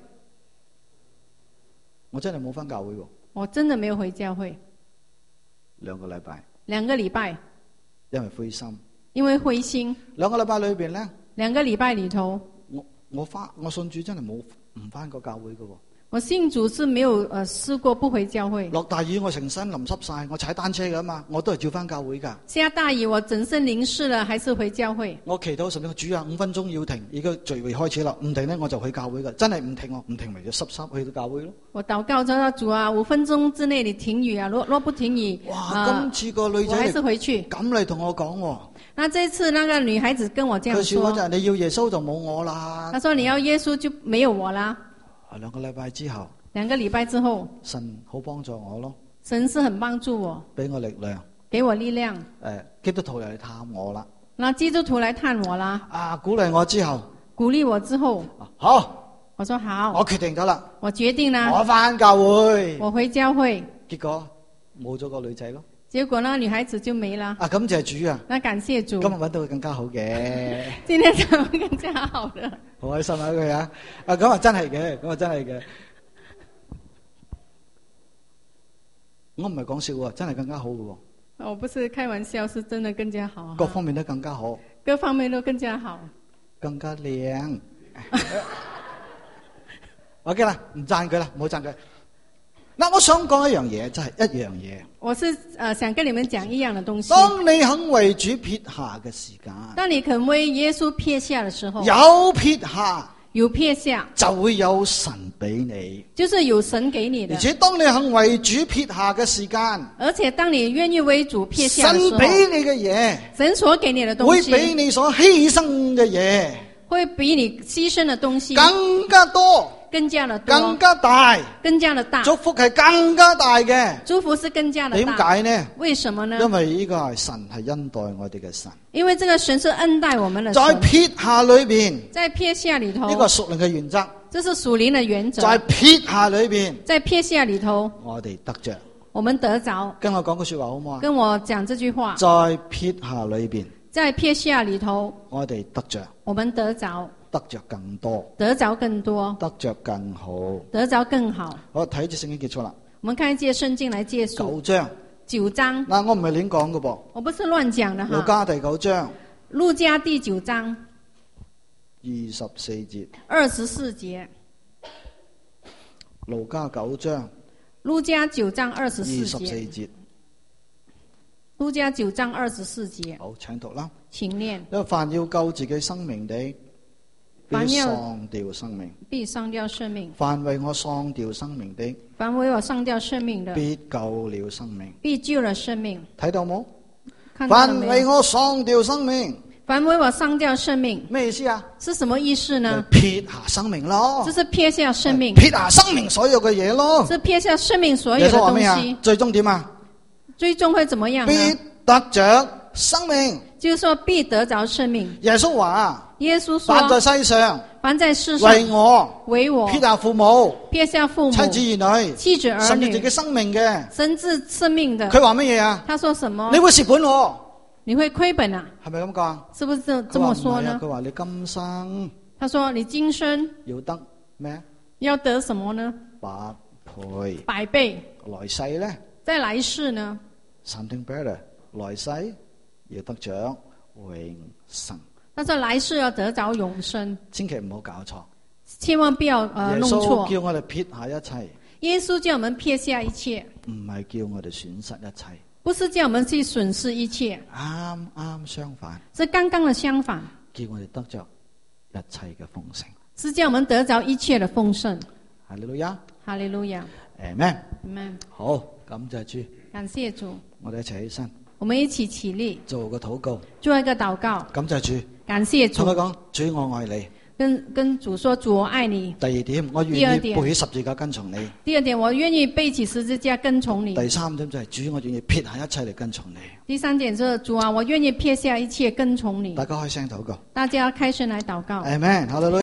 我真係冇翻教會喎。 我真的沒有回教會。 兩個禮拜。 兩個禮拜。 因為灰心。 因為灰心。 兩個禮拜裏邊咧。 兩個禮拜裏頭。 我我翻我信主真係冇唔翻過教會嘅喎。 我信主是沒有呃試過不回教會。 落大雨我成身淋濕晒，我踩單車噶嘛，我都係照翻教會噶。 下大雨我整身淋濕了，還是回教會。 我祈禱神，主啊，五分鐘要停，而家聚會開始啦，唔停咧我就去教會噶，真係唔停我唔停咪就濕濕去到教會咯。 我禱告咗啦，主啊，五分鐘之內你停雨啊，若若不停雨， 哇！ 呃、 今次個女仔我還是回去。 咁嚟同我講喎。 那這次那個女孩子跟我這樣佢說說， 就係你要耶穌就冇我啦。 她說你要耶穌就沒有我啦。 兩個禮拜之後， 兩個禮拜之後， 神好幫助我咯， 神是很幫助我， 俾我力量， 給我力量。 誒，基督徒又嚟探我啦。 那基督徒來探我啦， 啊，鼓勵我之後， 鼓勵我之後， 好， 我說好， 我決定咗啦， 我決定啦， 我翻教會， 我回教會。 結果冇咗個女仔咯。 結果呢，女孩子就沒了。 啊，感謝主啊！ 那感謝主， 今日揾到佢更加好嘅。 今天就會更加好的。 好開心啊佢啊！啊咁啊真係嘅，咁啊真係嘅。我唔係講笑喎，真係更加好嘅喎。 我不是開玩笑，是真的更加好。 各方面都更加好。 各方面都更加好。 更加靚。OK 啦，唔讚佢啦，唔好讚佢。嗱，我想講一樣嘢，就係一樣嘢。 我是呃想跟你們講一樣的東西。 當你肯為主撇下嘅時間， 當你肯為耶穌撇下的時候， 有撇下， 有撇下， 就會有神俾你。 就是有神給你的。 而且當你肯為主撇下嘅時間， 而且當你願意為主撇下的時候， 神俾你嘅嘢， 神所給你的東會西， 比你所犧牲嘅嘢， 會比你犧牲的東西更加多。 更加的多， 更加大， 更加的大， 祝福係更加大嘅。 祝福是更加的大。 點解呢？ 為什麼呢？ 因為呢個係神係恩待我哋嘅神。 因為這個神是恩待我們的神。 在撇下裏邊， 在撇下裏頭， 呢個屬靈嘅原則。 這是屬靈的原則。 在撇下裏邊， 在撇下裏頭， 我哋得着， 我們得着。 跟我講句說話好唔好啊？ 跟我講這句話。 在撇下裏邊， 在撇下裏頭， 我哋得着， 我們得着。 得着更多， 得着更多， 得着更好， 得着更好。 好，睇住聖經結束啦。 我們看一節聖經來結束。 九章， 九章。 嗱，我唔係亂講嘅噃。 我不是亂講的哈。 路加第九章。 路加第九章。 二十四節。 二十四節。 路加九章。 路加九章二十四節。 二十四節。 路加九章二十四節。 好，請讀啦。 請念。 因為凡要救自己生命的，必喪掉生命； 必喪掉生命。 凡為我喪掉生命的， 凡為我喪掉生命的， 必救了生命。 必救了生命。 睇到冇？ 凡為我喪掉生命， 凡為我喪掉生命， 咩意思啊？ 是什麼意思呢？ 撇下生命咯， 就是撇下生命， 撇下生命所有嘅嘢咯， 是撇下生命所有嘅東西。 最終點啊？ 最終會怎麼樣呢？ 必得着生命， 就是說必得着生命。 耶穌話： 耶穌說， 凡在世上， 凡在世上， 為我， 為我， 撇下父母， 撇下父母， 妻子兒女， 妻子兒女， 甚至自己生命嘅， 甚至生命的。 佢話乜嘢啊？ 他說什麼？ 你會蝕本喎， 你會虧本啊？ 係咪咁講？ 是不是這這麼說呢？ 佢話你今生， 他說你今生要得咩？ 要得什麼呢？ 百倍， 百倍。 來世咧？ 在來世呢 ？Something better，來世要得着永生。 他說來世要得着永生， 千祈唔好搞錯， 千萬不要呃弄錯。 耶穌叫我哋撇下一切， 耶穌叫我們撇下一切， 唔係叫我哋損失一切， 不是叫我們去損失一切， 啱啱相反， 是剛剛的相反， 叫我哋得着一切嘅豐盛， 是叫我們得着一切的豐盛。 哈利路亞， 哈利路亞， 阿們， 阿們。 好，感謝主， 感謝主， 我哋一齊起身， 我們一起起立， 做個禱告， 做一個禱告。 感謝主， 感謝主。 同佢講，主我愛你。 跟跟主說，主我愛你。 第二點，我願意背起十字架跟從你。 第二點，我願意背起十字架跟從你。 第三點就係主，我願意撇下一切嚟跟從你。 第三點就是主啊，我願意撇下一切跟從你。 大家開聲禱告。 大家開聲來禱告。 阿們，好啦。